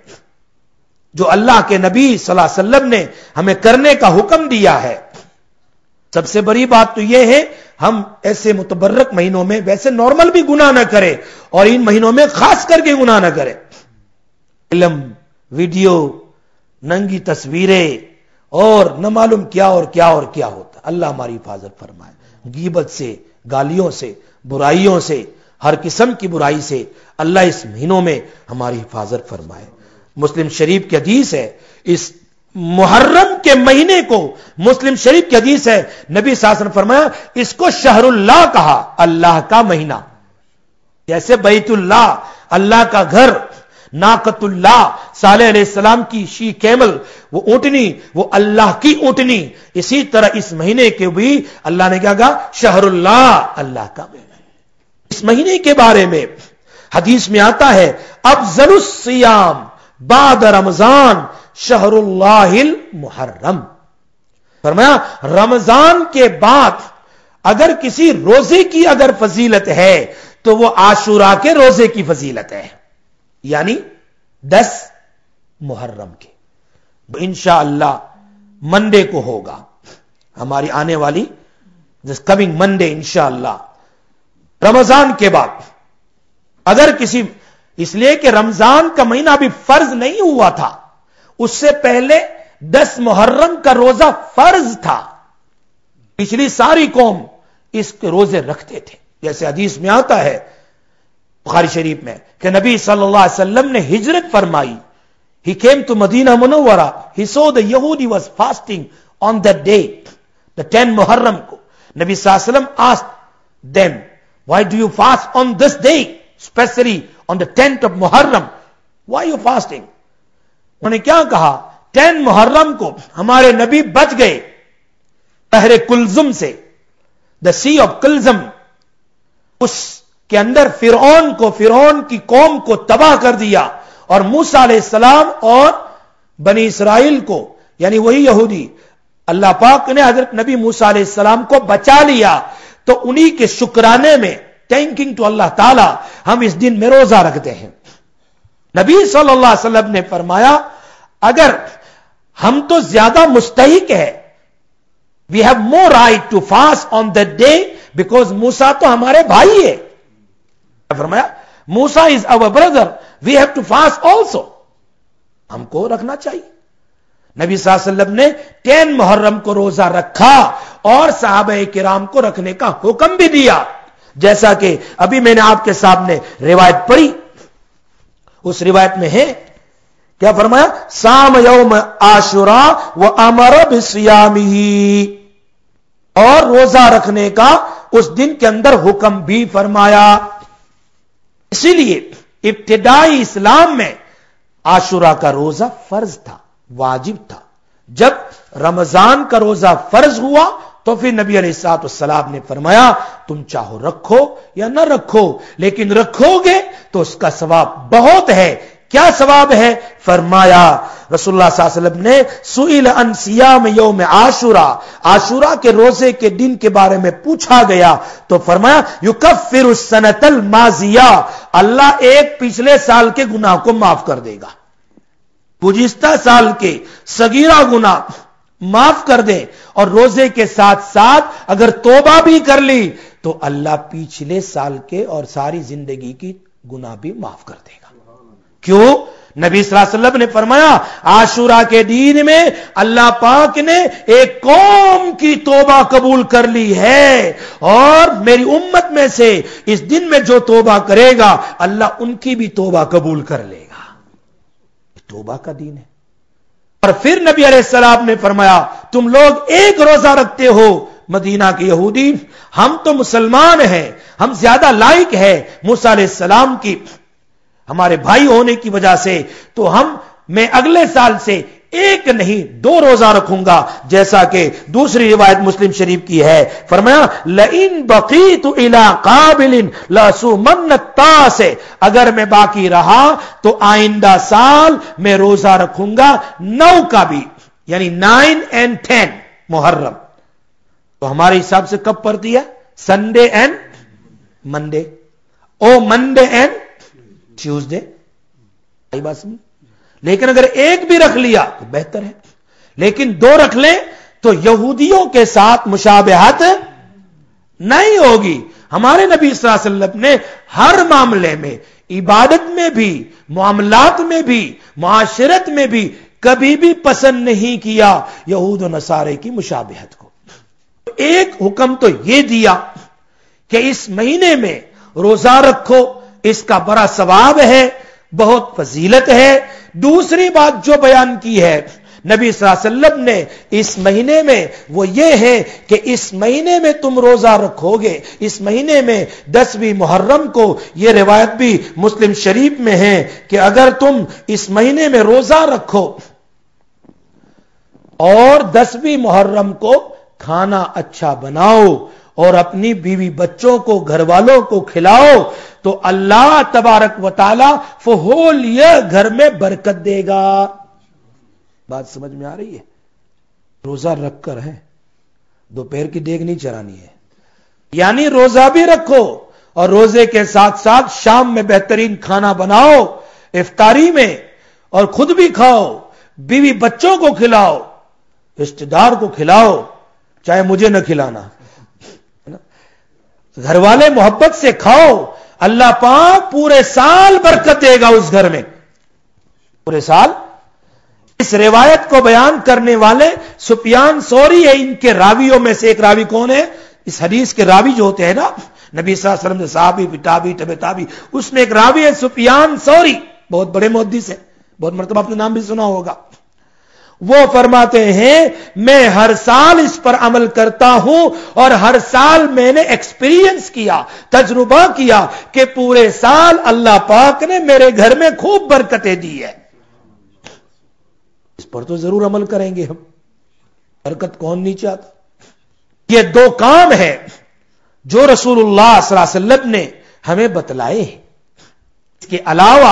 A: جو اللہ کے نبی صلی اللہ علیہ وسلم نے ہمیں کرنے کا حکم دیا ہے, سب سے بڑی بات تو یہ ہے ہم ایسے متبرک مہینوں میں ویسے نارمل بھی گناہ نہ کریں, اور ان مہینوں میں خاص کر کے گناہ نہ کریں. فلم, ویڈیو, ننگی تصویریں اور نہ معلوم کیا اور کیا اور کیا ہوتا. اللہ ہماری حفاظت فرمائے غیبت سے, گالیوں سے, برائیوں سے, ہر قسم کی برائی سے اللہ اس مہینوں میں ہماری حفاظت فرمائے. مسلم شریف کی حدیث ہے, اس محرم کے مہینے کو, مسلم شریف کی حدیث ہے, نبی صلی اللہ علیہ وسلم فرمایا اس کو شہر اللہ کہا, اللہ کا مہینہ. جیسے بیت اللہ اللہ کا گھر, ناقت اللہ صالح علیہ السلام کی شی کیمل, وہ اونٹنی وہ اللہ کی اونٹنی, اسی طرح اس مہینے کے بھی اللہ نے کیا کہا, شہر اللہ, اللہ کا مہینہ. اس مہینے کے بارے میں حدیث میں آتا ہے افضل الصیام بعد رمضان شہر اللہ المحرم. فرمایا رمضان کے بعد اگر کسی روزے کی اگر فضیلت ہے تو وہ عاشورہ کے روزے کی فضیلت ہے, یعنی 10 محرم کے. انشاءاللہ منڈے کو ہوگا ہماری آنے والی دس کمنگ منڈے انشاءاللہ رمضان کے بعد. اگر کسی, اس لیے کہ رمضان کا مہینہ ابھی فرض نہیں ہوا تھا, اس سے پہلے 10 محرم کا روزہ فرض تھا. پچھلی ساری قوم اس کے روزے رکھتے تھے. جیسے حدیث میں آتا ہے بخاری شریف میں کہ نبی صلی اللہ علیہ وسلم نے ہجرت فرمائی. He came to Medina Munawwara. He saw the Yahudi was fasting on that day, the 10 Muharram ko. Nabi sallallahu alaihi wasallam asked them, why do you fast on this day, especially on the 10th of Muharram? Why are you fasting? انہوں نے کیا کہا 10 محرم کو ہمارے نبی بچ گئے بحر کلزم سے، دا سی آف کلزم، اس کے اندر فرعون کی قوم کو تباہ کر دیا، اور موسیٰ علیہ السلام اور بنی اسرائیل کو، یعنی وہی یہودی، اللہ پاک نے حضرت نبی موسیٰ علیہ السلام کو بچا لیا، تو انہی کے شکرانے میں تھینکنگ ٹو اللہ تعالی ہم اس دن میں روزہ رکھتے ہیں۔ نبی صلی اللہ علیہ وسلم نے فرمایا اگر ہم تو زیادہ مستحق ہے، we have more right to fast on that day because موسیٰ تو ہمارے بھائی ہے، فرمایا موسیٰ is our brother, we have to fast also، ہم کو رکھنا چاہیے۔ نبی صلی اللہ علیہ وسلم نے 10 محرم کو روزہ رکھا اور صحابہ کرام کو رکھنے کا حکم بھی دیا، جیسا کہ ابھی میں نے آپ کے سامنے روایت پڑھی۔ اس روایت میں ہے کیا فرمایا؟ صام یوم عاشوراء وامر بصیامہ، اور روزہ رکھنے کا اس دن کے اندر حکم بھی فرمایا۔ اسی لیے ابتدائی اسلام میں عاشوراء کا روزہ فرض تھا، واجب تھا۔ جب رمضان کا روزہ فرض ہوا تو پھر نبی علیہ الصلوۃ والسلام نے فرمایا تم چاہو رکھو یا نہ رکھو، لیکن رکھو گے تو اس کا ثواب بہت ہے۔ کیا ثواب ہے؟ فرمایا رسول اللہ صلی اللہ علیہ وسلم نے سئل عن صیام یوم عاشوراء، عاشوراء کے روزے کے دن کے بارے میں پوچھا گیا تو فرمایا یکفر السنۃ الماضیہ، اللہ ایک پچھلے سال کے گناہ کو معاف کر دے گا، گزشتہ سال کے صغیرہ گناہ معاف کر دے، اور روزے کے ساتھ ساتھ اگر توبہ بھی کر لی تو اللہ پچھلے سال کے اور ساری زندگی کی گناہ بھی معاف کر دے گا۔ کیوں؟ نبی صلی اللہ علیہ وسلم نے فرمایا عاشوراء کے دن میں اللہ پاک نے ایک قوم کی توبہ قبول کر لی ہے، اور میری امت میں سے اس دن میں جو توبہ کرے گا اللہ ان کی بھی توبہ قبول کر لے گا۔ توبہ کا دن ہے۔ اور پھر نبی علیہ السلام نے فرمایا تم لوگ ایک روزہ رکھتے ہو، مدینہ کے یہودی، ہم تو مسلمان ہیں، ہم زیادہ لائق ہیں موسیٰ علیہ السلام کی ہمارے بھائی ہونے کی وجہ سے، تو میں اگلے سال سے ایک نہیں 2 روزہ رکھوں گا، جیسا کہ دوسری روایت مسلم شریف کی ہے۔ فرمایا لئن بقیت الی قابل لأصومن التاسع، اگر میں باقی رہا تو آئندہ سال میں روزہ رکھوں گا 9 کا بھی، یعنی 9 and 10 محرم۔ تو ہمارے حساب سے کب پڑتی ہے؟ Sunday and Monday, or Monday and Tuesday, آئی بات سمجھ؟ لیکن اگر ایک بھی رکھ لیا تو بہتر ہے، لیکن 2 رکھ لیں تو یہودیوں کے ساتھ مشابہت نہیں ہوگی۔ ہمارے نبی صلی اللہ علیہ وسلم نے ہر معاملے میں، عبادت میں بھی، معاملات میں بھی، معاشرت میں بھی کبھی بھی پسند نہیں کیا یہود و نصارے کی مشابہت کو۔ ایک حکم تو یہ دیا کہ اس مہینے میں روزہ رکھو، اس کا بڑا ثواب ہے، بہت فضیلت ہے۔ دوسری بات جو بیان کی ہے نبی صلی اللہ علیہ وسلم نے اس مہینے میں، وہ یہ ہے کہ اس مہینے میں تم روزہ رکھو گے، اس مہینے میں 10ویں محرم کو، یہ روایت بھی مسلم شریف میں ہے کہ اگر تم اس مہینے میں روزہ رکھو اور 10ویں محرم کو کھانا اچھا بناؤ اور اپنی بیوی بچوں کو، گھر والوں کو کھلاؤ، تو اللہ تبارک و تعالی فہول یہ گھر میں برکت دے گا۔ بات سمجھ میں آ رہی ہے؟ روزہ رکھ کر ہے، دوپہر کی دیگ نہیں چرانی ہے، یعنی روزہ بھی رکھو اور روزے کے ساتھ ساتھ شام میں بہترین کھانا بناؤ، افطاری میں، اور خود بھی کھاؤ، بیوی بچوں کو کھلاؤ، رشتہ دار کو کھلاؤ، چاہے مجھے نہ کھلانا، گھر والے محبت سے کھاؤ، اللہ پاک پورے سال برکت دے گا اس گھر میں، پورے سال۔ اس روایت کو بیان کرنے والے سفیان ثوری ہے، ان کے راویوں میں سے ایک راوی کون ہے؟ اس حدیث کے راوی جو ہوتے ہیں نا، نبی صلی اللہ علیہ وسلم سے صحابی، تابعی، تبع تابعی، اس میں ایک راوی ہے سفیان ثوری، بہت بڑے محدث ہیں، بہت مرتبہ آپ نے نام بھی سنا ہوگا۔ وہ فرماتے ہیں میں ہر سال اس پر عمل کرتا ہوں، اور ہر سال میں نے ایکسپیرینس کیا، تجربہ کیا کہ پورے سال اللہ پاک نے میرے گھر میں خوب برکتیں دی ہے۔ اس پر تو ضرور عمل کریں گے ہم، برکت کون نہیں چاہتا؟ یہ دو کام ہے جو رسول اللہ صلی اللہ علیہ وسلم نے ہمیں بتلائے ہیں. اس کے علاوہ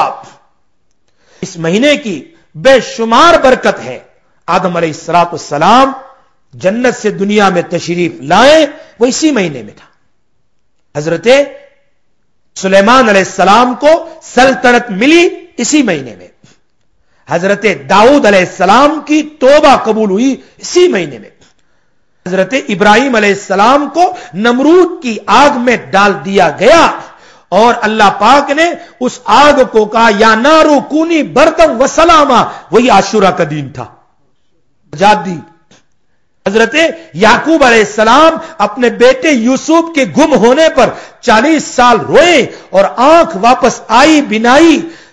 A: اس مہینے کی بے شمار برکت ہے. آدم علیہ السلام جنت سے دنیا میں تشریف لائے، وہ اسی مہینے میں تھا. حضرت سلیمان علیہ السلام کو سلطنت ملی اسی مہینے میں. حضرت داؤد علیہ السلام کی توبہ قبول ہوئی اسی مہینے میں. حضرت ابراہیم علیہ السلام کو نمرود کی آگ میں ڈال دیا گیا اور اللہ پاک نے اس آگ کو کہا یا نارو کونی بردم و سلاما، وہی عاشورہ کا دن تھا. جادی حضرت یعقوب علیہ السلام اپنے بیٹے یوسف کے گم ہونے پر 40 سال روئے اور آنکھ واپس آئی بنائی.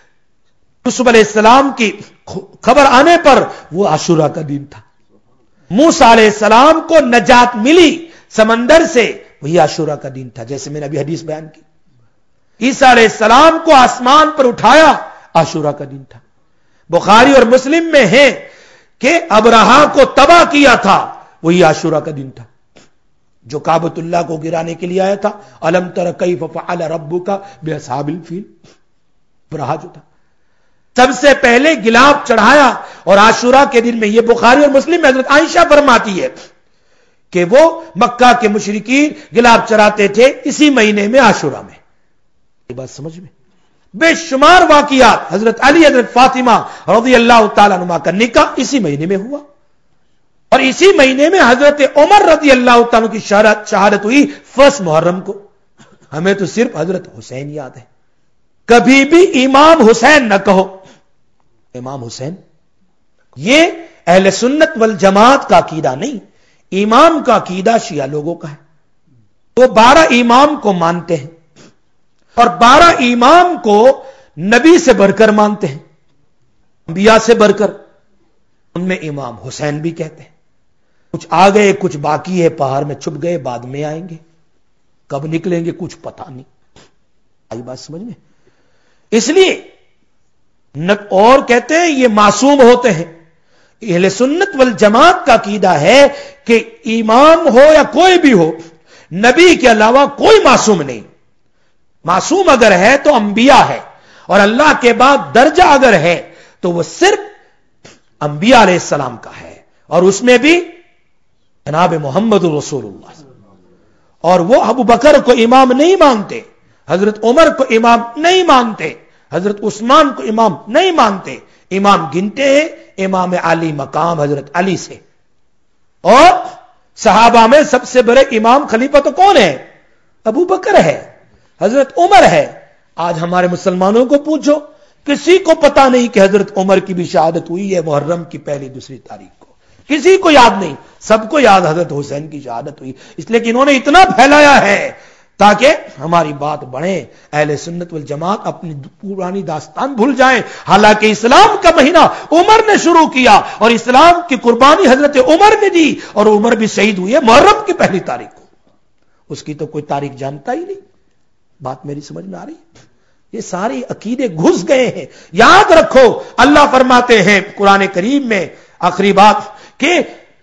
A: یوسف علیہ السلام کی خبر آنے پر وہ عاشورہ کا دن تھا. موسیٰ علیہ السلام کو نجات ملی سمندر سے، وہی عاشورہ کا دن تھا، جیسے میں نے ابھی حدیث بیان کی. عیسیٰ علیہ السلام کو آسمان پر اٹھایا، عاشورہ کا دن تھا. بخاری اور مسلم میں ہے کہ ابرہا کو تباہ کیا تھا، وہی عاشورہ کا دن تھا. جو کعبۃ اللہ کو گرانے کے لیے آیا تھا، الم تر کیف فعل ربک باصحاب الفیل، ابرہا جو تھا سب سے پہلے گلاب چڑھایا. اور عاشورہ کے دن میں، یہ بخاری اور مسلم میں حضرت عائشہ فرماتی ہے کہ وہ مکہ کے مشرکین گلاب چڑھاتے تھے اسی مہینے میں عاشورہ میں. یہ بات سمجھ میں؟ بے شمار واقعات. حضرت علی حضرت فاطمہ رضی اللہ تعالیٰ عنہ کا نکاح اسی مہینے میں ہوا، اور اسی مہینے میں حضرت عمر رضی اللہ تعالیٰ کی شہادت ہوئی 1 محرم کو. ہمیں تو صرف حضرت حسین یاد ہے. کبھی بھی امام حسین نہ کہو. امام حسین یہ اہل سنت والجماعت کا عقیدہ نہیں، امام کا عقیدہ شیعہ لوگوں کا ہے. وہ 12 امام کو مانتے ہیں اور 12 امام کو نبی سے بڑھ کر مانتے ہیں، انبیاء سے بڑھ کر. ان میں امام حسین بھی کہتے ہیں. کچھ آ گئے، کچھ باقی ہے، پہاڑ میں چھپ گئے، بعد میں آئیں گے، کب نکلیں گے کچھ پتہ نہیں. آئی بات سمجھ میں؟ اس لیے اور کہتے ہیں یہ معصوم ہوتے ہیں. اہل سنت والجماعت کا عقیدہ ہے کہ امام ہو یا کوئی بھی ہو، نبی کے علاوہ کوئی معصوم نہیں. معصوم اگر ہے تو انبیاء ہے، اور اللہ کے بعد درجہ اگر ہے تو وہ صرف انبیاء علیہ السلام کا ہے، اور اس میں بھی جناب محمد رسول اللہ. اور وہ ابو بکر کو امام نہیں مانتے، حضرت عمر کو امام نہیں مانتے، حضرت عثمان کو امام نہیں مانتے. امام گنتے ہیں امام علی مقام حضرت علی سے. اور صحابہ میں سب سے بڑے امام خلیفہ تو کون ہے؟ ابو بکر ہے، حضرت عمر ہے. آج ہمارے مسلمانوں کو پوچھو، کسی کو پتا نہیں کہ حضرت عمر کی بھی شہادت ہوئی ہے محرم کی 1-2 تاریخ کو. کسی کو یاد نہیں. سب کو یاد حضرت حسین کی شہادت ہوئی، اس لیے کہ انہوں نے اتنا پھیلایا ہے تاکہ ہماری بات بڑھے. اہل سنت والجماعت اپنی پرانی داستان بھول جائیں. حالانکہ اسلام کا مہینہ عمر نے شروع کیا، اور اسلام کی قربانی حضرت عمر نے دی، اور عمر بھی شہید ہوئی ہے محرم کی 1 تاریخ کو. اس کی تو کوئی تاریخ جانتا ہی نہیں. بات میری سمجھ میں آ رہی؟ یہ سارے عقیدے گھس گئے ہیں. یاد رکھو، اللہ فرماتے ہیں قرآن کریم میں آخری بات کہ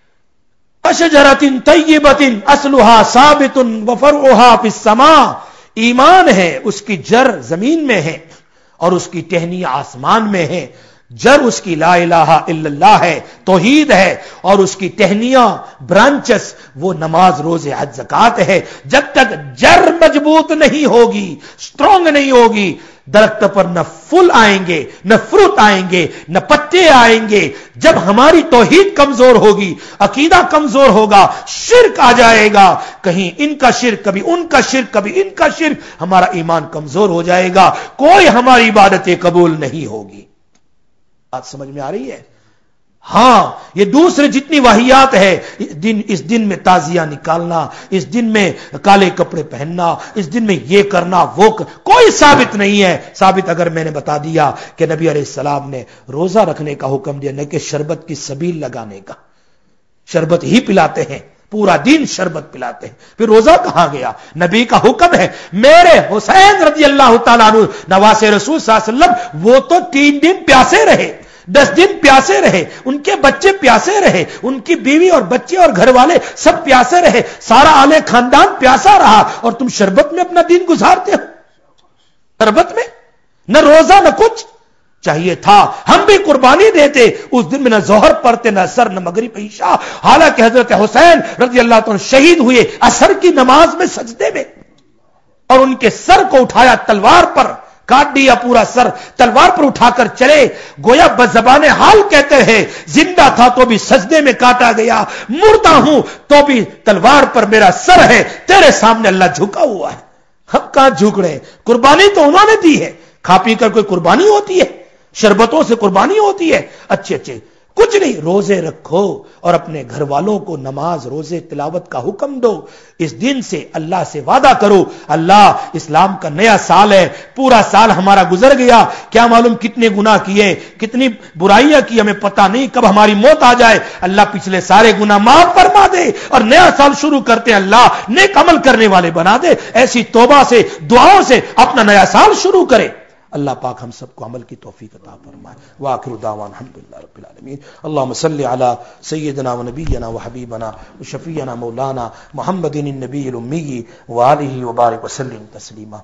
A: اشجرۃ طیبۃ اصلها ثابت وفرعها فی السماء. ایمان ہے، اس کی جڑ زمین میں ہے اور اس کی ٹہنی آسمان میں ہے. جڑ اس کی لا الہ الا اللہ ہے، توحید ہے، اور اس کی ٹہنیاں برانچز وہ نماز، روزے، حج، زکات ہے. جب تک جڑ مضبوط نہیں ہوگی، سٹرونگ نہیں ہوگی، درخت پر نہ پھول آئیں گے، نہ فروٹ آئیں گے، نہ پتے آئیں گے. جب ہماری توحید کمزور ہوگی، عقیدہ کمزور ہوگا، شرک آ جائے گا، کہیں ان کا شرک، کبھی ان کا شرک، کبھی ان کا شرک، ہمارا ایمان کمزور ہو جائے گا، کوئی ہماری عبادتیں قبول نہیں ہوگی. بات سمجھ میں آ رہی ہے؟ ہاں، یہ دوسرے جتنی واہیات ہے، اس دن میں تازیہ نکالنا، اس دن میں کالے کپڑے پہننا، اس دن میں یہ کرنا، وہ کوئی ثابت نہیں ہے. ثابت اگر میں نے بتا دیا کہ نبی علیہ السلام نے روزہ رکھنے کا حکم دیا، نہ کہ شربت کی سبیل لگانے کا. شربت ہی پلاتے ہیں، پورا دن شربت پلاتے ہیں، پھر روزہ کہاں گیا؟ نبی کا حکم ہے. میرے حسین رضی اللہ تعالیٰ عنہ نواسے رسول صلی اللہ علیہ وسلم، وہ تو 3 دن پیاسے رہے. 10 دن پیاسے رہے, ان کے بچے پیاسے رہے, ان کی بیوی اور بچے اور گھر والے سب پیاسے رہے, سارا آل خاندان پیاسا رہا, اور تم شربت میں اپنا دین گزارتے ہو. شربت میں نہ روزہ نہ کچھ. چاہیے تھا ہم بھی قربانی دیتے, اس دن میں نہ ظہر پڑھتے, نہ اثر, نہ مغرب عشاء. حالانکہ حضرت حسین رضی اللہ تعالیٰ شہید ہوئے اثر کی نماز میں سجدے میں, اور ان کے سر کو اٹھایا تلوار پر, کاٹ دیا پورا سر, تلوار پر اٹھا کر چلے, گویا بزبان حال کہتے ہیں زندہ تھا تو بھی سجدے میں کاٹا گیا, مردہ ہوں تو بھی تلوار پر میرا سر ہے, تیرے سامنے اللہ جھکا ہوا ہے. ہم کہاں جھک رہے ہیں؟ قربانی تو انہوں نے دی ہے. کھا پی کر کوئی قربانی ہوتی ہے؟ شربتوں سے قربانی ہوتی ہے؟ اچھے کچھ نہیں. روزے رکھو اور اپنے گھر والوں کو نماز, روزے, تلاوت کا حکم دو. اس دن سے اللہ سے وعدہ کرو, اللہ اسلام کا نیا سال ہے, پورا سال ہمارا گزر گیا, کیا معلوم کتنے گناہ کیے, کتنی برائیاں کی, ہمیں پتہ نہیں کب ہماری موت آ جائے. اللہ پچھلے سارے گناہ معاف فرما دے اور نیا سال شروع کرتے اللہ نیک عمل کرنے والے بنا دے. ایسی توبہ سے, دعاؤں سے اپنا نیا سال شروع کرے. اللہ پاک ہم سب کو عمل کی توفیق عطا فرمائے. وآخر دعوانا الحمدللہ رب العالمین. اللهم صل على سيدنا ونبينا وحبيبنا وشفيعنا مولانا محمد النبي الأمي وآله وبارك وسلم تسلیما.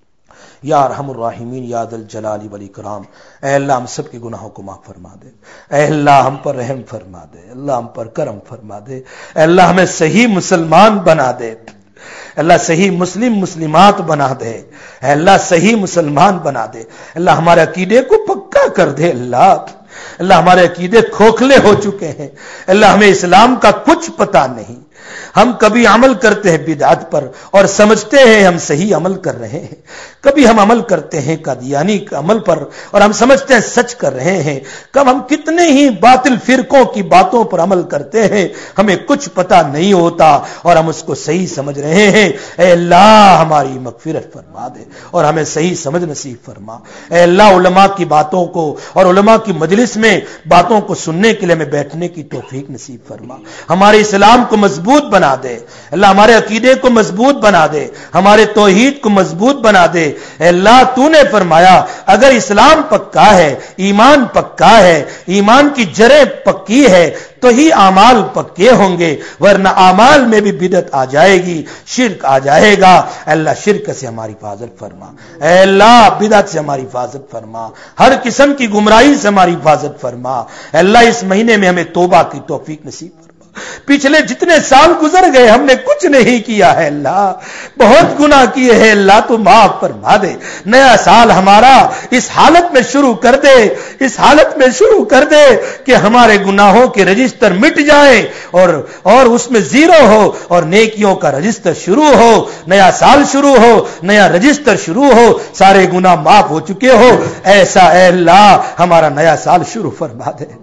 A: یا ارحم الراحمین, یا ذا الجلال والاکرام. اے اللہ ہم سب کے گناہوں کو معاف فرما دے. اے اللہ ہم پر رحم فرما دے. اللہ ہم پر کرم فرما دے. اے اللہ ہمیں صحیح مسلمان بنا دے. اللہ صحیح مسلم مسلمات بنا دے. اے اللہ صحیح مسلمان بنا دے. اللہ ہمارے عقیدے کو پکا کر دے. اللہ ہمارے عقیدے کھوکھلے ہو چکے ہیں. اللہ ہمیں اسلام کا کچھ پتہ نہیں. ہم کبھی عمل کرتے ہیں بدعت پر اور سمجھتے ہیں ہم صحیح عمل کر رہے ہیں, کبھی ہم عمل کرتے ہیں قادیانی کے عمل پر اور ہم سمجھتے ہیں سچ کر رہے ہیں, کب ہم کتنے ہی باطل فرقوں کی باتوں پر عمل کرتے ہیں, ہمیں کچھ پتہ نہیں ہوتا اور ہم اس کو صحیح سمجھ رہے ہیں. اے اللہ ہماری مغفرت فرما دے اور ہمیں صحیح سمجھ نصیب فرما. اے اللہ علماء کی باتوں کو اور علماء کی مجلس میں باتوں کو سننے کے لیے ہمیں بیٹھنے کی توفیق نصیب فرما. ہمارے اسلام کو مضبوط بنا دے. اللہ ہمارے عقیدے کو مضبوط بنا دے, ہمارے توحید کو مضبوط بنا دے. اے اللہ تو نے فرمایا اگر اسلام پکا ہے, ایمان پکا ہے, ایمان کی جڑیں پکی ہے تو ہی اعمال پکے ہوں گے, ورنہ اعمال میں بھی بدعت آ جائے گی, شرک آ جائے گا. اللہ شرک سے ہماری حفاظت فرما. اے اللہ بدعت سے ہماری حفاظت فرما, ہر قسم کی گمراہی سے ہماری حفاظت فرما. اے اللہ اس مہینے میں ہمیں توبہ کی توفیق نصیب فرما. پچھلے جتنے سال گزر گئے ہم نے کچھ نہیں کیا ہے اللہ, بہت گناہ کیے ہیں اللہ, تو معاف فرما دے. نیا سال ہمارا اس حالت میں شروع کر دے, اس حالت میں شروع کر دے کہ ہمارے گناہوں کے رجسٹر مٹ جائیں اور اس میں زیرو ہو اور نیکیوں کا رجسٹر شروع ہو. نیا سال شروع ہو, نیا رجسٹر شروع ہو, سارے گناہ معاف ہو چکے ہو. ایسا اے اللہ ہمارا نیا سال شروع فرما دے.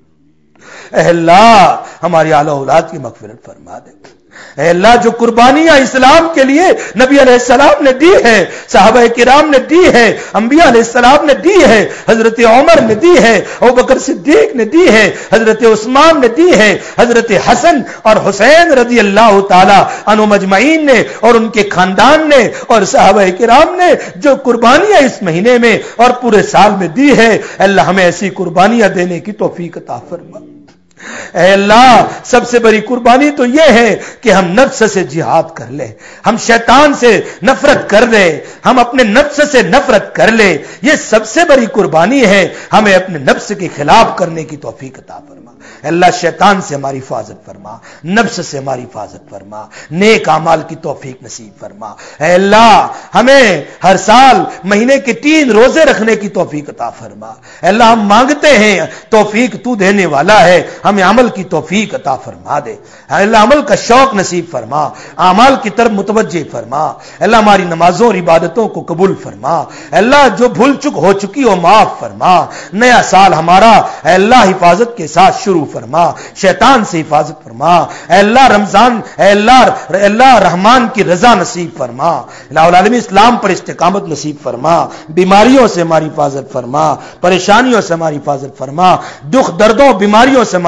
A: اے اللہ ہماری اعلی اولاد کی مغفرت فرما دے. اے اللہ جو قربانیاں اسلام کے لیے نبی علیہ السلام نے دی ہے, صحابہ کرام نے دی ہے, انبیاء علیہ السلام نے دی ہے, حضرت عمر نے دی ہے, ابوبکر صدیق نے دی ہے, حضرت عثمان نے دی ہے, حضرت حسن اور حسین رضی اللہ تعالی عنہم اجمعین نے اور ان کے خاندان نے اور صحابہ کرام نے جو قربانیاں اس مہینے میں اور پورے سال میں دی ہے, اللہ ہمیں ایسی قربانیاں دینے کی توفیق عطا فرما. اے اللہ سب سے بڑی قربانی تو یہ ہے کہ ہم نفس سے جہاد کر لیں, ہم شیطان سے نفرت کر لیں, ہم اپنے نفس سے نفرت کر لیں. یہ سب سے بڑی قربانی ہے, ہمیں اپنے نفس کے خلاف کرنے کی توفیق عطا فرما. اللہ شیطان سے ہماری حفاظت فرما, نفس سے ہماری حفاظت فرما, نیک اعمال کی توفیق نصیب فرما. اے اللہ ہمیں ہر سال مہینے کے 3 روزے رکھنے کی توفیق عطا فرما. اے اللہ ہم مانگتے ہیں, توفیق تو دینے والا ہے, ہمیں عمل کی توفیق عطا فرما دے. اے اللہ عمل کا شوق نصیب فرما, اعمال کی طرف متوجہ فرما. اے اللہ ہماری نمازوں اور عبادتوں کو قبول فرما. اے اللہ جو بھول چک ہو چکی ہو معاف فرما. نیا سال ہمارا اے اللہ حفاظت کے ساتھ شروع فرما, شیطان سے حفاظت فرما. اے اللہ رمضان اے اللہ رحمان کی رضا نصیب فرما. الہ العالمین اسلام پر استقامت نصیب فرما. بیماریوں سے ہماری حفاظت فرما, پریشانیوں سے ہماری حفاظت فرما, دکھ دردوں بیماریوں سے ہماری حفاظت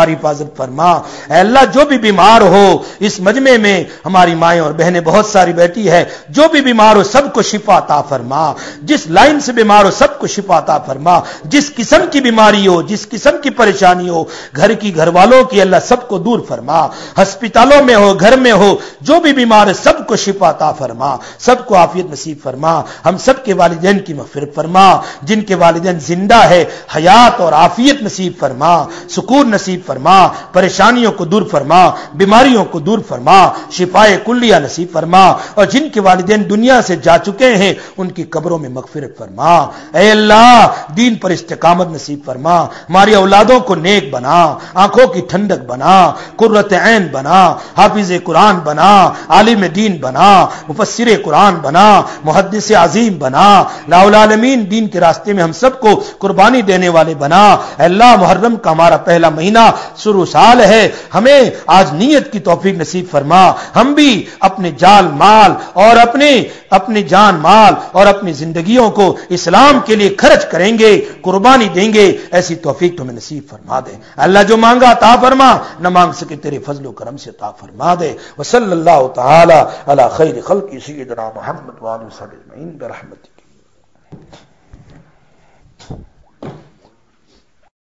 A: حفاظت فرما۔ اے اللہ جو بھی بیمار ہو اس مجمع میں، ہماری مائیں اور بہنیں بہت ساری بیٹھی ہے، جو بھی بیمار ہو سب کو شفا عطا فرما، جس لائن سے بیمار ہو سب کو شفا عطا فرما، جس قسم کی بیماری ہو، جس قسم کی پریشانی ہو، گھر کی گھر والوں کی اللہ سب کو دور فرما، ہسپتالوں میں ہو گھر میں ہو جو بھی بیمار ہے سب کو شفا عطا فرما، سب کو عافیت نصیب فرما، ہم سب کے والدین کی مغفرت فرما، جن کے والدین زندہ ہے حیات اور عافیت نصیب فرما، سکون نصیب فرما، پریشانیوں کو دور فرما، بیماریوں کو دور فرما، شفائے کلیہ نصیب فرما، اور جن کے والدین دنیا سے جا چکے ہیں ان کی قبروں میں مغفرت فرما۔ اے اللہ دین پر استقامت نصیب فرما، ہماری اولادوں کو نیک بنا، آنکھوں کی ٹھنڈک بنا، قرۃ عین بنا، حافظ قرآن بنا، عالم دین بنا، مفسر قرآن بنا، محدث عظیم بنا، لا العالمین دین کے راستے میں ہم سب کو قربانی دینے والے بنا۔ اے اللہ محرم کا ہمارا پہلا مہینہ شروع سال ہے، ہمیں آج نیت کی توفیق نصیب فرما، ہم بھی اپنے جان مال اور اپنے جان مال اور اپنی زندگیوں کو اسلام کے لیے خرچ کریں گے، قربانی دیں گے، ایسی توفیق تمہیں نصیب فرما دے۔ اللہ جو مانگا عطا فرما، نہ مانگ سکے تیرے فضل و کرم سے عطا فرما دے۔ وصلی اللہ تعالی علی خیر خلق سیدنا محمد وآلہ وصحبہ اجمعین برحمتک۔